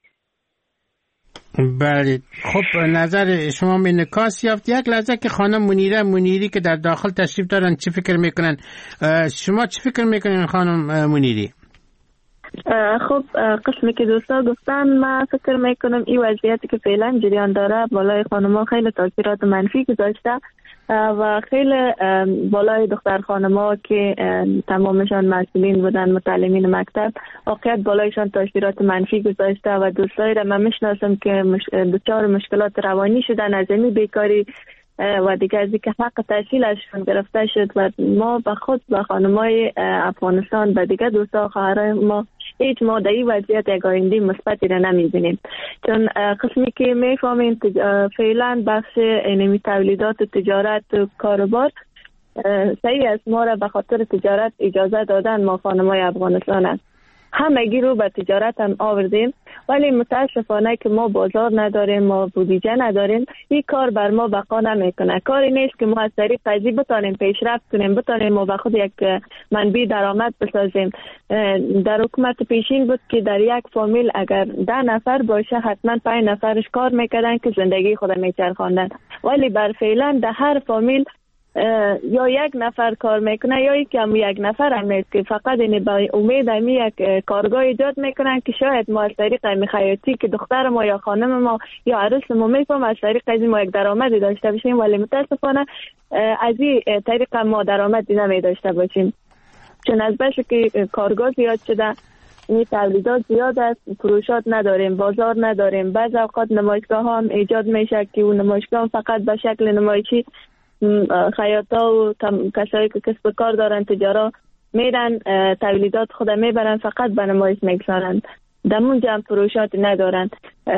بله، خب نظر شما انعکاس یافت. یک لحظه که خانم منیری که در داخل تشریف دارن چی فکر میکنن؟ شما چی فکر میکنین خانم منیری؟ خب قسمی که دوستا گفتن، من فکر میکنم این وضعیتی که فعلا جریان داره بالای خانم‌ها خیلی تاثیرات منفی گذاشته و خیلی بالای دختر خانم‌ها که تمامشان مسئولین بودن، متعلمین مکتب، واقعیت بالایشان تاثیرات منفی گذاشته و دوستایی را من میشناسم که دچار مشکلات روانی شدن از این بیکاری و دیگه از اینکه حق تحصیلشون گرفته شد و ما به خود به خانمای افغانستان و دیگه دوستا خواهرای ما هیچ ما در این وضعیت یک آینده مثبتی را نمیبینیم، چون قسمی که میفهمیم فعلا بخش اینمی تولیدات و تجارت و کاروبار صحیح است. ما را به خاطر تجارت اجازه دادن ما خانمای افغانستان است، همگی رو به تجارت هم آوردیم، ولی متاسفانه که ما بازار نداریم، ما بودجه نداریم، این کار بر ما بقا نمیکنه. کاری نیست که ما از طریق قضیه بتانیم پیشرفت کنیم، بتانیم ما به خود یک منبع درآمد بسازیم. در حکومت پیشین بود که در یک فامیل اگر 10 نفر باشه حتما 5 نفرش کار میکردن که زندگی خود میچرخاندن، ولی بر فعلا در هر فامیل یا یک نفر کار میکنه یا یکم یک نفر هم نیست که فقط این با امید همی یک کارگاه ایجاد میکنن که شاید ما از طریق همی خیاطی که دختر ما یا خانم ما یا عروس ما میفهم از طریق از ما یک درآمدی داشته باشیم، ولی متاسفانه از این طریق ما درآمدی نمی داشته باشیم، چون از بشه که کارگاه زیاد شده، این تولیدات زیاد است، فروشات نداریم، بازار نداریم. بعض اوقات نمایشگاه ها هم ایجاد میشه که اون نمایشگاه فقط به شکل نمایشی خیاطا و کسایی که کسب کار دارن، تجارا میرن تولیدات خود میبرن فقط به نمایش میگذارن. در اونجا هم فروشات ندارن.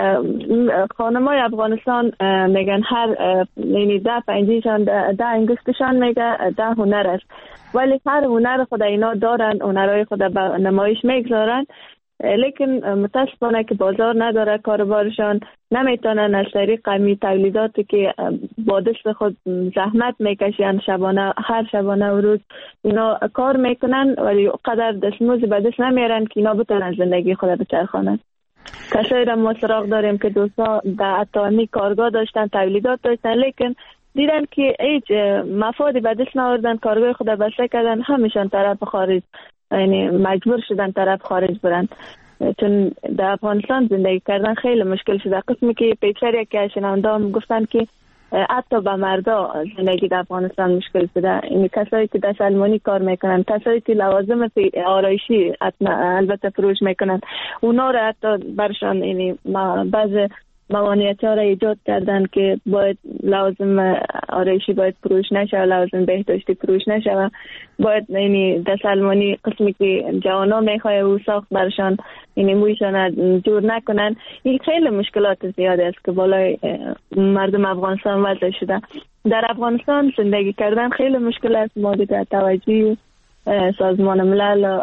خانمای افغانستان میگن هر یعنی 10 پنجیشان 10 انگشتشان میگه 10 هنر است، ولی هر هنر خود اینا دارن، هنرهای خود به نمایش میگذارن، لیکن متاسفانه که بازار نداره، کاروبارشان نمیتونن از طریق قمی تولیداتی که با دست خود زحمت میکشن شبانه، هر شبانه و روز اینا کار میکنن، ولی قدر دستموز به دست نمیارن که اینا بتونن زندگی خود بچرخانن. کسایی را ما سراغ داریم که دوستا در اتانی کارگاه داشتن، تولیدات داشتن، لیکن دیدن که هیچ مفادی به دست نآوردن، کارگاه خود بسته کردن، همیشان طرف خارج، یعنی مجبور شدن طرف خارج برن، چون در افغانستان زندگی کردن خیلی مشکل شده. قسمی که پیشتر یکی شنونده هم گفتن که حتی به مردا زندگی در افغانستان مشکل شده، این کسایی که در سلمانی کار میکنن، کسایی که لوازم آرایشی البته فروش میکنن، اونا را حتی برشان یعنی بعض موانعیت ها را ایجاد کردن که باید لوازم آرایشی باید فروش نشه، لوازم بهداشتی فروش نشه، باید یعنی در سلمانی قسمی که جوانا میخواه او ساخت برشان یعنی مویشان جور نکنن. این خیلی مشکلات زیاده است که بالای مردم افغانستان وضع شده. در افغانستان زندگی کردن خیلی مشکل است. ما دیگه توجه سازمان ملل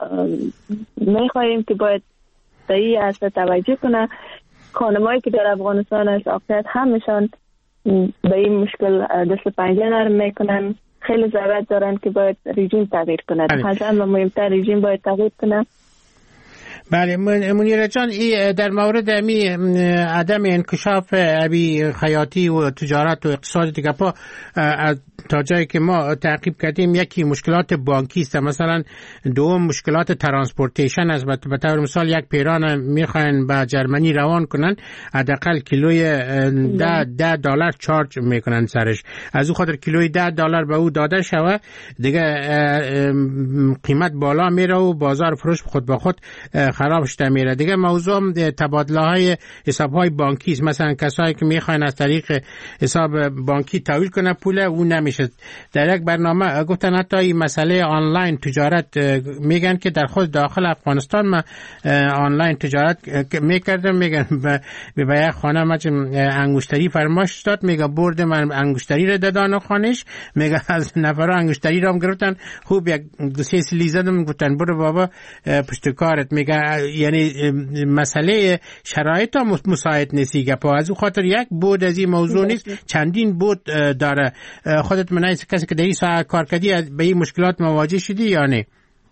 میخواهیم که باید به این اصلا توجه کنه. خانمایی که در افغانستان است آقایت همشان به این مشکل دست پنجه نرم میکنن، خیلی ضرورت دارن که باید رژیم تغییر کنه. از همه مهمتر رژیم باید تغییر کنه. بله منیره جان، در مورد عدم انکشاف ابی خیاطی و تجارت و اقتصاد دیگه پا تا جایی که ما تعقیب کردیم، یکی مشکلات بانکی است، مثلا دوم مشکلات ترانسپورتیشن است. به طور مثال یک پیران میخواین به جرمنی روان کنن، حداقل کیلوی $10 چارج میکنن سرش، از او خاطر کیلوی $10 به او داده شوه دیگه قیمت بالا میره و بازار فروش خود به خود خراب شده میره. دیگه موضوع تبادله های حساب های بانکی است. مثلا کسایی که میخواین از طریق حساب بانکی تحویل کنه پول، اون نمیشه. در یک برنامه گفتن حتی این مسئله آنلاین تجارت میگن که در خود داخل افغانستان ما آنلاین تجارت میکردم، میگن به یک خانه انگشتری فرمایش داد، میگه برد من انگشتری رو دادن خانش، میگه از نفر انگشتری رو هم گرفتن، خوب یک دو سه سلی زدم، گفتن برو بابا پشت کارت. میگه یعنی مسئله شرایط ها مساعد نیستی گپا، از او خاطر یک بود از این موضوع نیست، چندین بود داره. خودت منای کسی که در این ساعت کار کردی به این مشکلات مواجه شدی یا نه؟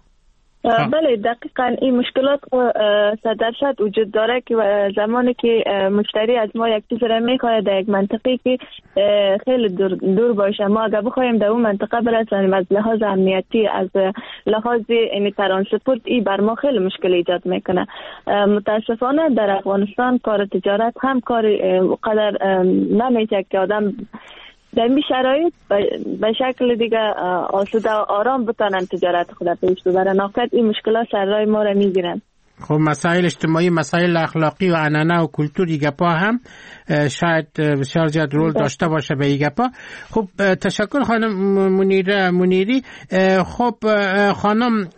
بله دقیقاً این مشکلات 100% وجود داره که زمانی که مشتری از ما یک چیز را میخواد در یک منطقه که خیلی دور باشه، ما اگر بخوایم در اون منطقه برسیم از لحاظ امنیتی، از لحاظ یعنی ترانسپورت، این بر ما خیلی مشکل ایجاد میکنه. متاسفانه در افغانستان کار تجارت هم کار قدر نمیشه که آدم در این شرایط به شکل دیگه آسوده و آرام بتانن تجارت خود پیش ببرن. آخر این مشکلات سر راه ما را میگیرن. خب مسائل اجتماعی، مسائل اخلاقی و عنعنه و کلتوری گپا هم شاید بسیار زیاد رول داشته باشه به این گپا. خب تشکر خانم منیری. خب خانم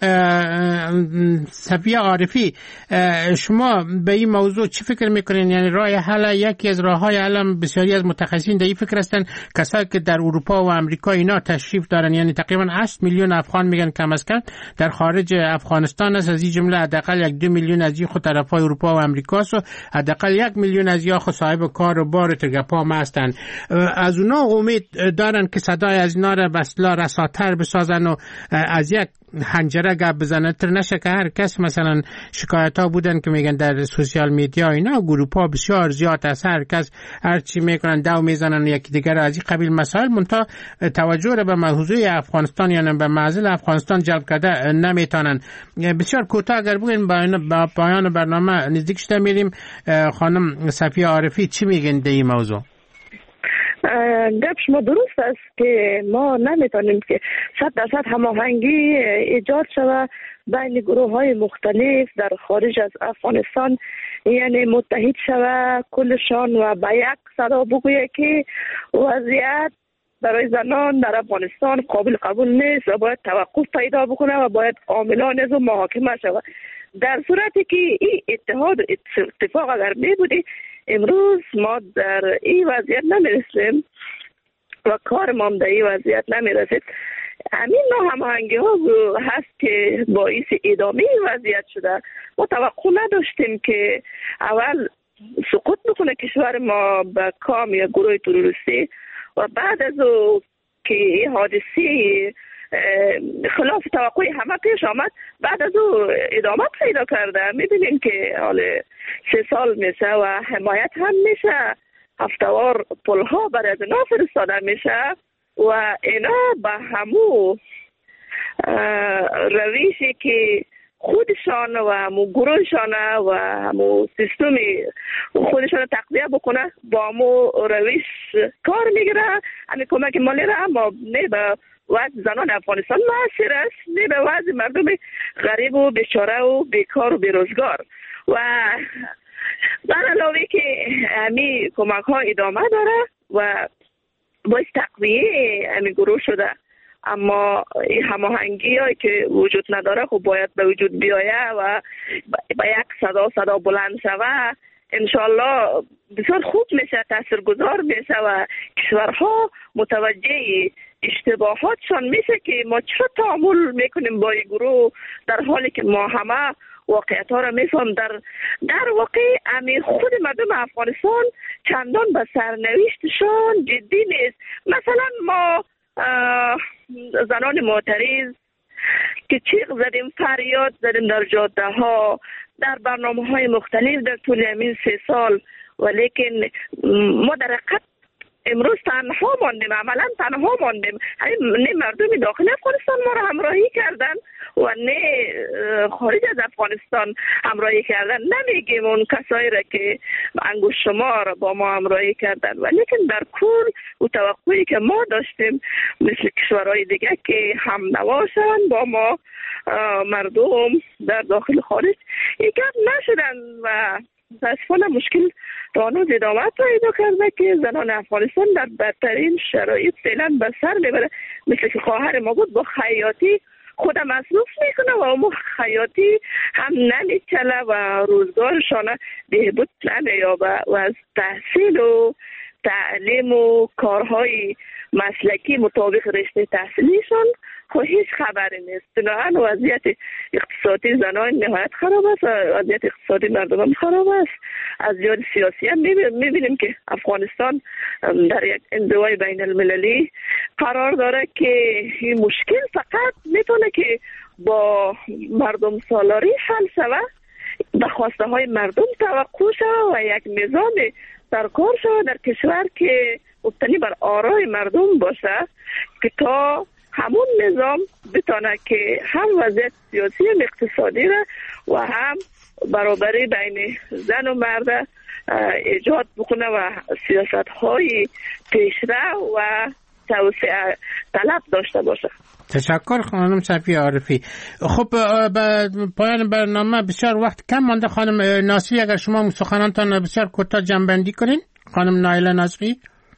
صفیه عارفی، شما به این موضوع چی فکر میکنین؟ یعنی راه حل، یکی از راههای حل بسیاری از متخصصین در این فکر هستن، کسایی که در اروپا و امریکا اینا تشریف دارن، یعنی تقریبا 8 میلیون افغان میگن کم از کم در خارج افغانستان است. از این جمله حداقل 1-2 میلیون از این خود طرفای اروپا و امریکا است و حداقل 1 میلیون از این خود صاحب کار و بار تگپا هستند. از اونا امید دارن که صدای از اینا را بسلا رساتر بسازن و از یک حنجره گپ بزنن، تر نشه که هر کس مثلا شکایت ها بودن که میگن در سوشیال میدیا اینا گروپ ها بسیار زیاد است، هر کس هر چی میکنن دو میزنن یکی دیگر از این قبیل مسائل، منتها توجه را به موضوع افغانستان یعنی به معضل افغانستان جلب کرده نمیتونن. بسیار کوتاه اگر بگین با پایان برنامه نزدیک شده میریم. خانم صفیه عارفی چی میگن در این موضوع؟ گپ شما درست است که ما نمیتونیم که 100% هماهنگی ایجاد شود بین گروه های مختلف در خارج از افغانستان، یعنی متحد شود کلشان و به یک صدا بگویه که وضعیت برای زنان در افغانستان قابل قبول نیست و باید توقف پیدا بکنه و باید عاملان از محاکمه شود. در صورتی که این اتفاق اگر می بودی امروز ما در این وضعیت نمی رسیم و کار ما در این وضعیت نمی رسید. همین ناهماهنگی ها هست که باعث ادامه وضعیت شده. ما توقع نداشتیم که اول سقوط بکنه کشور ما به کام یا گروه تروریستی و بعد از او که این حادثه خلاف توقع همه پیش آمد بعد از او ادامه پیدا کرده. میبینیم که حال 3 سال میشه و حمایت هم میشه، هفتوار پلها برای از اینا فرستاده میشه و اینا به همو روشی که خودشان و همو گروهشان و همو سیستم خودشان تقویه بکنه با همو روش کار میگیره. همین کمک مالی را اما نه به وضع زنان افغانستان معاصر است، نه به وضع مردم غریب و بیچاره و بیکار و بیروزگار. و در علاوه که همین کمک ها ادامه داره و باعث تقویه همین گروه شده، اما این هماهنگی هایی که وجود نداره خب باید به وجود بیایه و با یک صدا بلند شوه. انشالله بسیار خوب میشه، تاثیرگذار میشه و کشورها متوجه اشتباهاتشان میشه که ما چرا تعامل میکنیم با این گروه در حالی که ما همه واقعیت ها را میفهم. در واقع امی خود مردم افغانستان چندان به سرنوشتشان جدی نیست. مثلا ما زنان معترض که چیغ زدیم، فریاد زدیم در جاده ها، در برنامه های مختلف در طول همین 3 سال، ولیکن ما در حقیقت امروز تنها ماندیم، عملا تنها ماندیم. نه مردم داخل افغانستان ما را همراهی کردن و نه خارج از افغانستان همراهی کردن. نمیگیم اون کسایی را که انگشت شمار با ما همراهی کردن، ولیکن در کل و توقعی که ما داشتیم مثل کشورهای دیگه که هم نواشن با ما مردم در داخل خارج یکم نشدن و متاسفانه مشکل هنوز ادامه پیدا کرده که زنان افغانستان در بدترین شرایط فعلا به سر میبره. مثل که خواهر ما بود با خیاطی خودم مصروف میکنه و اون خیاطی هم نمیچله و روزگارشان بهبود نمیابه و از تحصیل و تعلیم و کارهای مسلکی مطابق رشته تحصیلیشان خب هیچ خبری نیست. بنابراین وضعیت اقتصادی زنان نهایت خراب است، وضعیت اقتصادی مردم هم خراب است. از جهت سیاسی هم میبینیم که افغانستان در یک انزوای بین المللی قرار داره که این مشکل فقط میتونه که با مردم سالاری حل شود، به خواسته های مردم توقع شود و یک نظام سرکار شود در کشور که مبتنی بر آرای مردم باشه که تا همون نظام بتونه که هم وضعیت سیاسی و اقتصادی را و هم برابری بین زن و مرد ایجاد بکنه و سیاست های پیشرو و توسعه طلب داشته باشه. تشکر خانم صفیه عارفی. خب به پایان برنامه بسیار وقت کم مانده. خانم ناصری اگر شما سخنانتان بسیار کوتاه جمع‌بندی کنین. خانم نایله ناصری.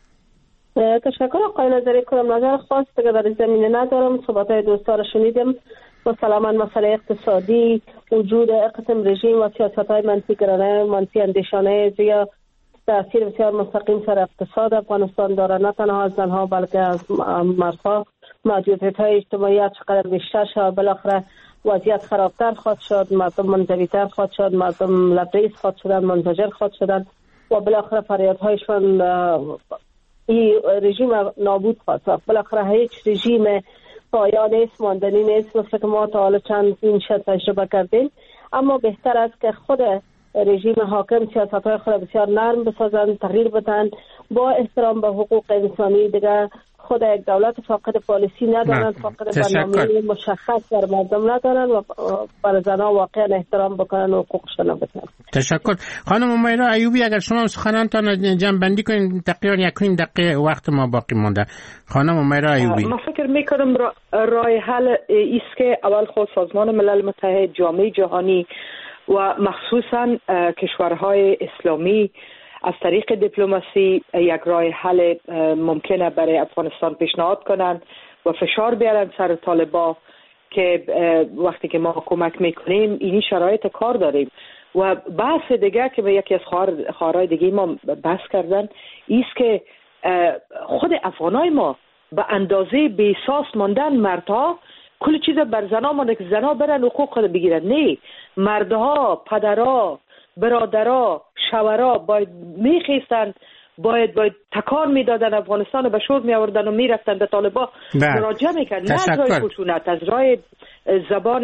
تشکر آقای نظری. کنم نظر خاص دیگه در زمینه ندارم. صحبت‌های دوستا رو شنیدم. مسلماً مسئله اقتصادی، وجود قسم رژیم و سیاست‌های منفی اندیشانه زیاد تأثیر بسیار مستقیم سر اقتصاد افغانستان داره، نه تنها از زنها بلکه از مردها. محدودیت‌های اجتماعی چقدر بیشتر شد، بالاخره وضعیت خرابتر خواهد شد، مردم منزوی‌تر خواهد شد، مردم لبریز خواهد شدن، منزجر خواهد شدن و بالاخره فریادهایشان این رژیم نابود خواهد ساخت. بالاخره هیچ رژیم پایان نیست، ماندنی نیست، مثل که ما تا حالا چند این شد تجربه کردیم. اما بهتر است که خود رژیم حاکم سیاست‌های خود بسیار نرم بسازند، تغییر بدن با احترام به حقوق انسانی. دیگه خود یک دولت فاقد پالیسی ندارند، فاقد برنامه مشخص در مردم ندارند و برای زنها واقعا احترام بکنن و حقوقشان بدن. تشکر. خانم امیرا ایوبی اگر شما سخنانتان جمع بندی کنید، تقریبا 1 دقیقه وقت ما باقی مونده. خانم امیرا ایوبی. من فکر میکنم راه حل است که اول خود سازمان ملل متحد، جامعه جهانی و مخصوصا کشورهای اسلامی از طریق دیپلماسی یک راه حل ممکنه برای افغانستان پیشنهاد کنند و فشار بیارن سر طالبان که وقتی که ما کمک میکنیم اینی شرایط کار داریم. و بحث دیگه که به یکی از خواهرای دیگه ما بحث کردن ایست که خود افغانای ما به اندازه بی‌ساس ماندن. مردها کل چیز بر زنا مانده که زنا برن حقوق خود بگیرن. نه، مردها، پدرها، برادرها، شوهرها باید میخیستن، باید تکان میدادن افغانستان به شور می آوردن و میرفتن به طالبان مراجعه میکردن. نه از راه خشونت، از راه زبان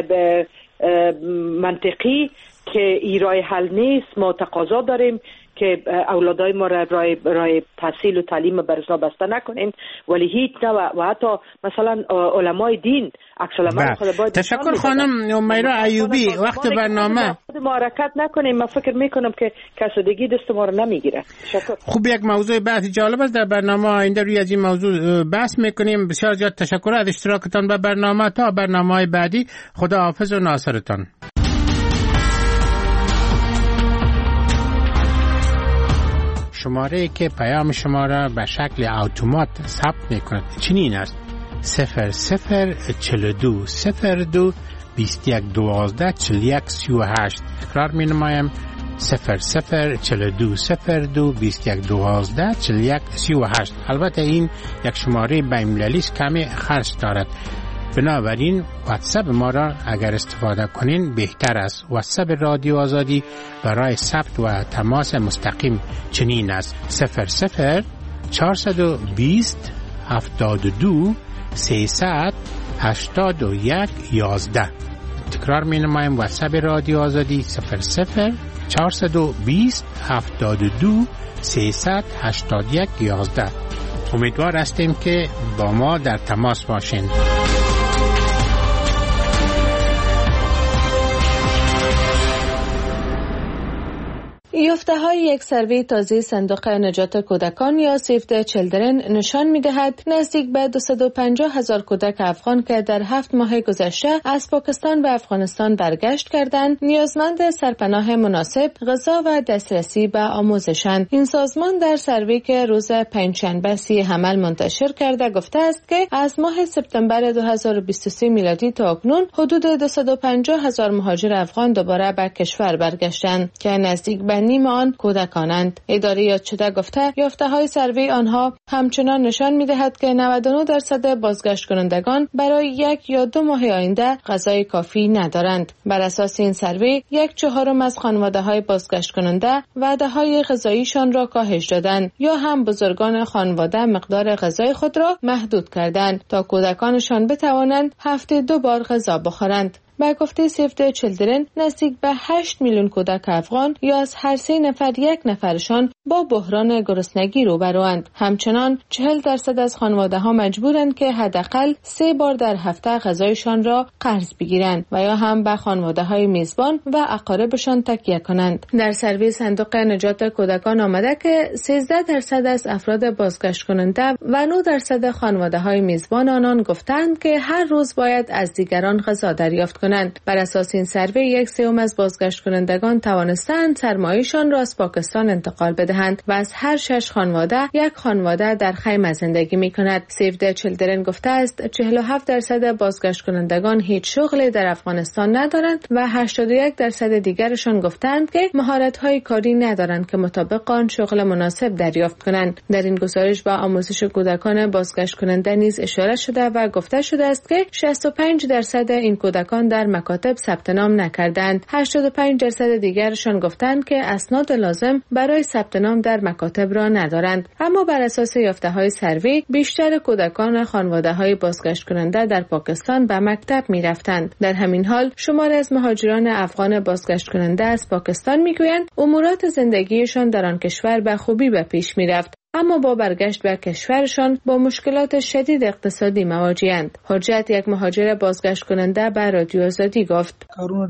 منطقی که ایرای حل نیست. ما تقاضا داریم که اولادای ما را رای تحصیل و تعلیم برسنا بسته نکنین، ولی هیچ نه. و حتی مثلا علمای دین عکس العمل خود باید. تشکر خانم امیرا ایوبی. وقت برنامه خود ما حرکت نکنیم، من فکر میکنم که کسادگی دست ما رو نمیگیره. تشکر. خوب، یک موضوع بحث جالب است. در برنامه آینده روی از این موضوع بحث میکنیم. بسیار زیاد تشکر از اشتراکتان به برنامه. تا برنامه‌های بعدی، خدا حافظ و ناصرتان. شماره که پیام شما را به شکل اتومات ثبت میکند چنین است: 0042 02 21 12 41 38. تکرار می نمایم: 0042 02 21 12 41 38. البته این یک شماره بین‌المللی است، کمی خرج دارد. بنابراین واتساپ ما را اگر استفاده کنین بهتر است. واتساپ رادیو آزادی برای ثبت و تماس مستقیم چنین است: 00 420 72 300 81 11. تکرار می نمایم: واتساپ رادیو آزادی 00 420 72 300 81 11. امیدوار هستیم که با ما در تماس باشین. یافته‌های یک سروی تازه صندوق نجات کودکان یا سیو د چیلدرن نشان می‌دهد نزدیک به 250,000 کودک افغان که در 7 ماه گذشته از پاکستان به افغانستان برگشت کردند نیازمند سرپناه مناسب، غذا و دسترسی به آموزشند. این سازمان در سروی که روز پنجشنبه 30 حمل منتشر کرده گفته است که از ماه سپتامبر 2023 میلادی تا اکنون حدود 250,000 مهاجر افغان دوباره به کشور برگشتند که نزدیک به نیم آن کودکانند. اداره یاد شده گفته یافته‌های سروی آنها همچنان نشان می‌دهد که 99% بازگشت کنندگان برای 1 یا 2 ماه آینده غذای کافی ندارند. بر اساس این سروی 1/4 از خانواده‌های بازگشت کننده وعده‌های غذاییشان را کاهش دادند یا هم بزرگان خانواده مقدار غذای خود را محدود کردند تا کودکانشان بتوانند هفته 2 بار غذا بخورند. به گفته سیو د چیلدرن نزدیک به 8 میلیون کودک افغان یا از هر 3 نفر 1 نفرشان با بحران گرسنگی روبروند. همچنان 40% از خانواده‌ها مجبورند که حداقل 3 بار در هفته غذایشان را قرض بگیرند و یا هم به خانواده‌های میزبان و اقاربشان تکیه کنند. در سروی صندوق نجات کودکان آمده که 13% از افراد بازگشت کننده و 9% خانواده‌های میزبان آنان گفتند که هر روز باید از دیگران غذا دریافت کنند. بر اساس این سروی 1/3 از بازگشت کنندگان توانستند سرمایه‌شان را از پاکستان انتقال بدهند و از هر 6 خانواده 1 خانواده در خیمه زندگی می‌کند. سیو د چیلدرن گفته است 47% بازگشت کنندگان هیچ شغلی در افغانستان ندارند و 81% دیگرشان گفتند که مهارت‌های کاری ندارند که مطابق آن شغل مناسب دریافت کنند. در این گزارش با آموزش کودکان بازگشت کننده نیز اشاره شده و گفته شده است که 65% این کودکان در مکاتب ثبت نام نکردند. 85% دیگرشان گفتند که اسناد لازم برای ثبت نام در مکاتب را ندارند. اما بر اساس یافته‌های سروی بیشتر کودکان خانواده‌های بازگشت کننده در پاکستان به مکتب می‌رفتند. در همین حال شماری از مهاجران افغان بازگشت کننده از پاکستان می‌گویند امورات زندگیشان در آن کشور به خوبی به پیش می‌رفت، اما با برگشت به کشورشان با مشکلات شدید اقتصادی مواجه‌اند. حجت یک مهاجر بازگشت کننده به رادیو آزادی گفت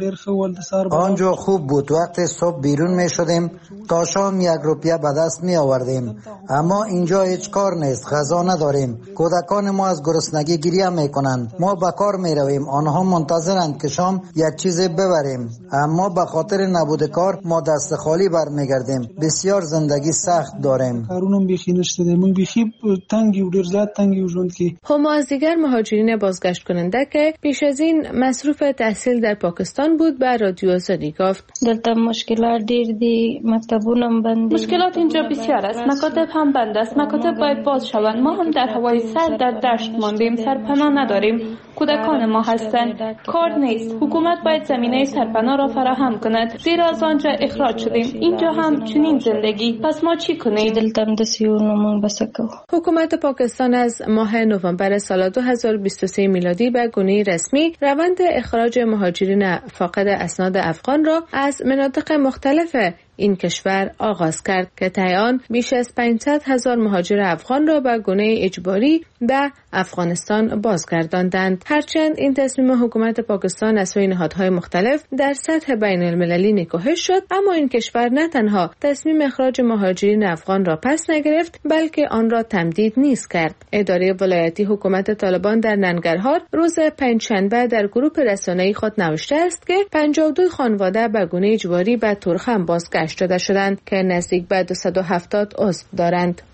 آنجا خوب بود. وقتی صبح بیرون می شدیم تا شام 1 روپیه به دست می آوردیم، اما اینجا هیچ کار نیست، غذا نداریم. کودکان ما از گرسنگی گریه می کنند. ما به کار می رویم، آنها منتظرند که شام یک چیز ببریم، اما به خاطر نبود کار ما دست خالی برمیگردیم. بسیار زندگی سخت داریم. بیخی نشته ده. من بیخی تنگی و ډیر زیات تنگی و ژوند کې. هما از دیگر مهاجرین بازگشت کننده که پیش از این مصروف تحصیل در پاکستان بود به رادیو آزادی گفت دلته مشکلات ډیر دي، مکتبونه بند. مشکلات اینجا بسیار است، مکاتب هم بند است، مکاتب باید باز شوند. ما هم در هوای سرد در دشت ماندیم، سرپناه نداریم، کودکان ما هستند، کار نیست. حکومت باید زمینه سرپناه را فراهم کند، زیرا از آنجا اخراج شدیم. اینجا هم چنین زندگی، پس ما چی کنیم؟ دلتم د سیونمون بسکو. حکومت پاکستان از ماه نوامبر سال 2023 میلادی به گونه رسمی روند اخراج مهاجرین فاقد اسناد افغان را از مناطق مختلف این کشور آغاز کرد که طی آن بیش از 500,000 مهاجر افغان را به گونه اجباری به افغانستان بازگرداندند. هرچند این تصمیم حکومت پاکستان از سوی نهادهای مختلف در سطح بین المللی نکوهش شد، اما این کشور نه تنها تصمیم اخراج مهاجرین افغان را پس نگرفت بلکه آن را تمدید نیز کرد. اداره ولایتی حکومت طالبان در ننگرهار روز پنجشنبه در گروه رسانه‌ای خود نوشته است که 52 خانواده به گونه اجباری به تورخم بازگشت داده شدند که نزدیک به 270 عضو دارند.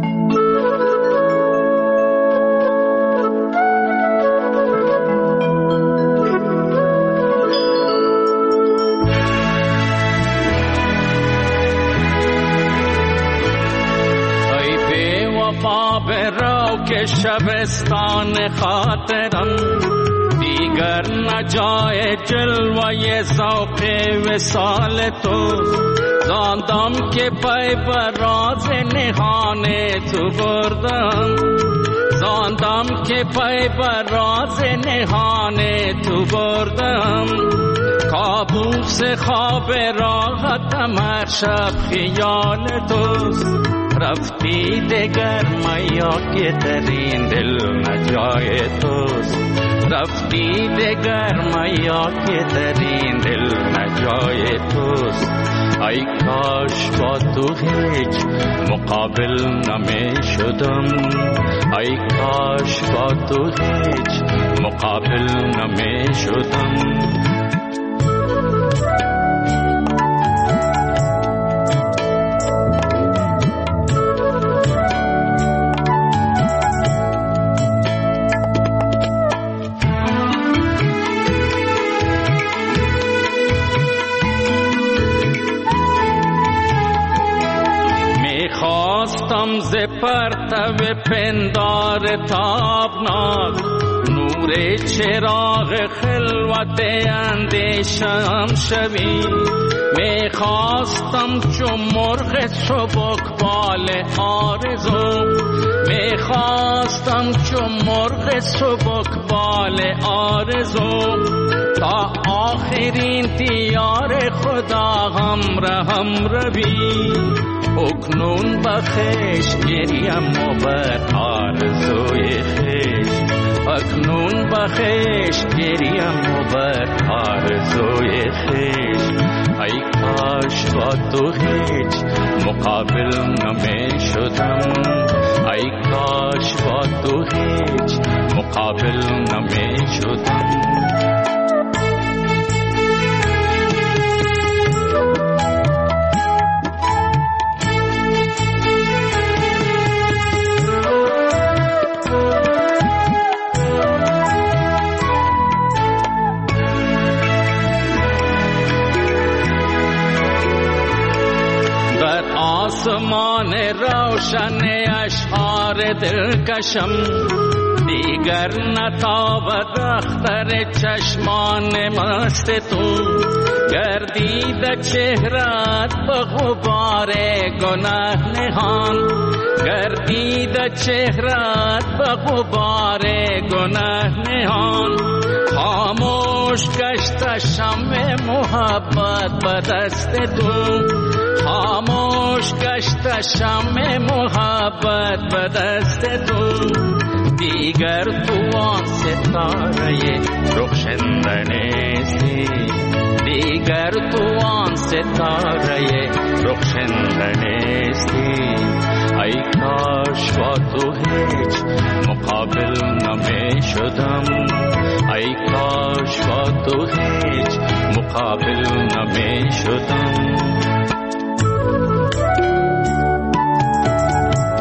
ای بی وفا برو که شبستان خاطرم دیگر نجای جلوه ذوق وصال تو، زاندم که پی بر راز نهان تو بردم، زاندم که پی بر راز نهان تو بردم. کابوس خواب راحتم هر شب خیال توست، رفتی دگر میا که ترین دل نجای توست، رفتی دگر میا که ترین دل نجای توست. ای کاش با تو هیچ مقابل نمی شدم، ای کاش با تو هیچ مقابل نمی شدم. خواستم ز پرتو پندار تابناک نور چراغ خلوت اندیشم شوی، می خواستم چون مرغ سبکبال آرزو، می خواستم چون مرغ سبکبال آرزو، تا آخرین دیار خدا هم روی. اکنون بخش گریم و بر آرزوی خیش، اکنون بخش گریم و بر آرزوی خیش. ای کاش با تو هیچ مقابل نمی شدم، ای کاش با تو هیچ مقابل نمی شدم. آسمان روشن اشعار دلکشم دیگر نتابد اختر چشمان مست تو، گردید چهرت به غبار گناه نهان، گردید چهرت به غبار گناه نهان. خاموش گشت شمع محبت به دست تو، خاموش گشت شمع محبت به دست تو. دیگر تو آن ستاره رخشنده نیستی، دیگر تو آن ستاره رخشنده نیستی. ای کاش با تو هیچ مقابل نمی شدم، ای کاش با تو هیچ مقابل نمی شدم.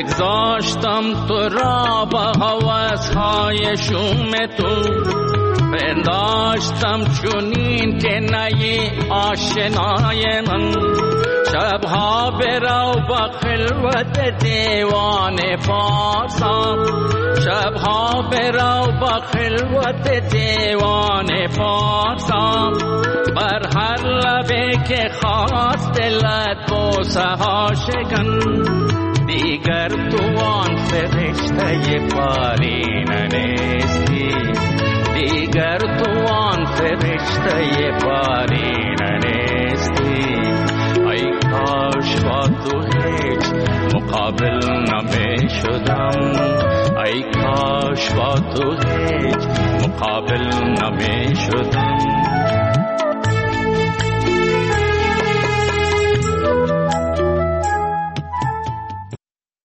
بگذاشتم تو را با هوس‌های شوم تو، پنداشتم چونین که نی آشنای من. شبها برو با خلوت دیوان فارسم، شبها برو با خلوت دیوان فارسم. بر هر لبه که خواست دلت بوسه ها شکن، دیگر تو آن فرشته پارینه نیستی، دیگر تو آن فرشته پارینه نیستی. ای کاش با تو هیچ مقابل نمی شدم، ای کاش با تو هیچ مقابل نمی شدم.